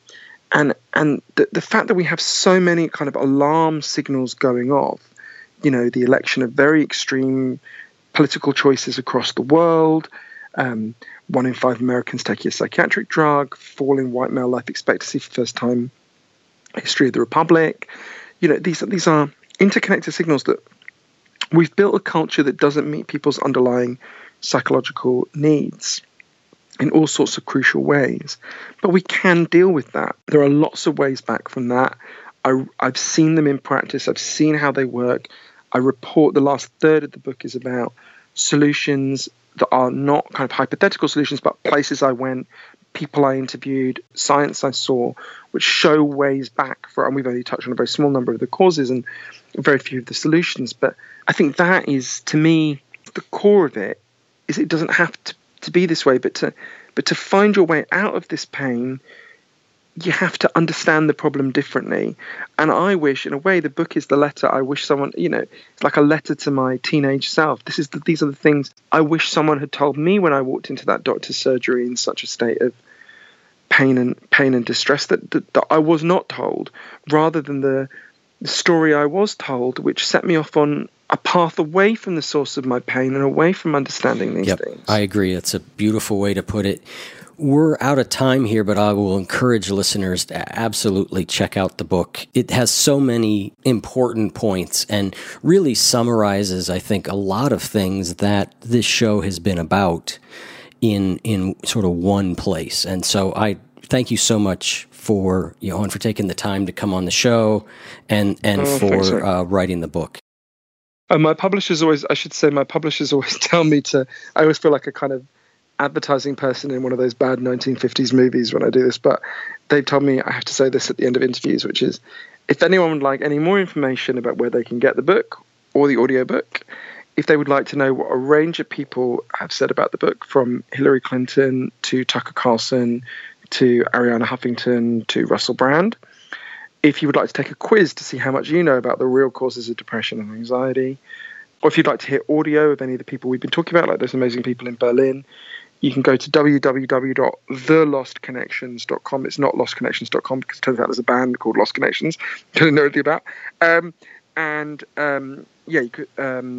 the fact that we have so many kind of alarm signals going off, the election of very extreme political choices across the world, 1 in 5 Americans taking a psychiatric drug, fall in white male life expectancy for the first time history of the Republic. These are interconnected signals that we've built a culture that doesn't meet people's underlying psychological needs in all sorts of crucial ways. But we can deal with that. There are lots of ways back from that. I've seen them in practice. I've seen how they work. I report the last third of the book is about solutions that are not kind of hypothetical solutions, but places I went, people I interviewed, science I saw, which show ways back for, and we've only touched on a very small number of the causes and very few of the solutions. But I think that is, to me, the core of it, is it doesn't have to be this way, but to find your way out of this pain, you have to understand the problem differently. And I wish, in a way, the book is the letter. I wish someone, it's like a letter to my teenage self. These are the things I wish someone had told me when I walked into that doctor's surgery in such a state of pain and distress that I was not told, rather than the story I was told, which set me off on a path away from the source of my pain and away from understanding these things. I agree. It's a beautiful way to put it. We're out of time here, but I will encourage listeners to absolutely check out the book. It has so many important points and really summarizes, I think, a lot of things that this show has been about in sort of one place. And so I thank you so much for, and for taking the time to come on the show and for writing the book. My publishers always tell me I always feel like a kind of advertising person in one of those bad 1950s movies when I do this, but they've told me I have to say this at the end of interviews, which is, if anyone would like any more information about where they can get the book or the audiobook, if they would like to know what a range of people have said about the book, from Hillary Clinton to Tucker Carlson to Ariana Huffington to Russell Brand, if you would like to take a quiz to see how much you know about the real causes of depression and anxiety, or if you'd like to hear audio of any of the people we've been talking about, like those amazing people in Berlin, you can go to www.thelostconnections.com. It's not lostconnections.com, because it turns out there's a band called Lost Connections. I don't know anything about. You could,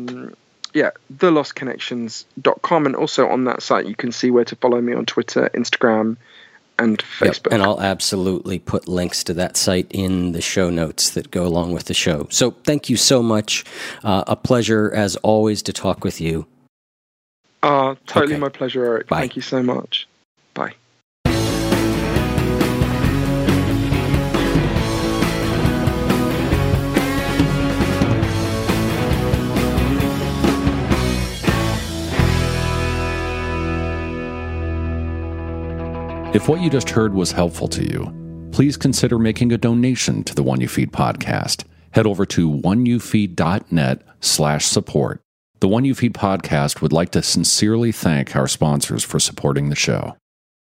thelostconnections.com. And also on that site, you can see where to follow me on Twitter, Instagram, and Facebook. Yep, and I'll absolutely put links to that site in the show notes that go along with the show. So thank you so much. A pleasure, as always, to talk with you. Totally my pleasure, Eric. Bye. Thank you so much. Bye. If what you just heard was helpful to you, please consider making a donation to the One You Feed podcast. Head over to oneyoufeed.net/support. The One You Feed podcast would like to sincerely thank our sponsors for supporting the show.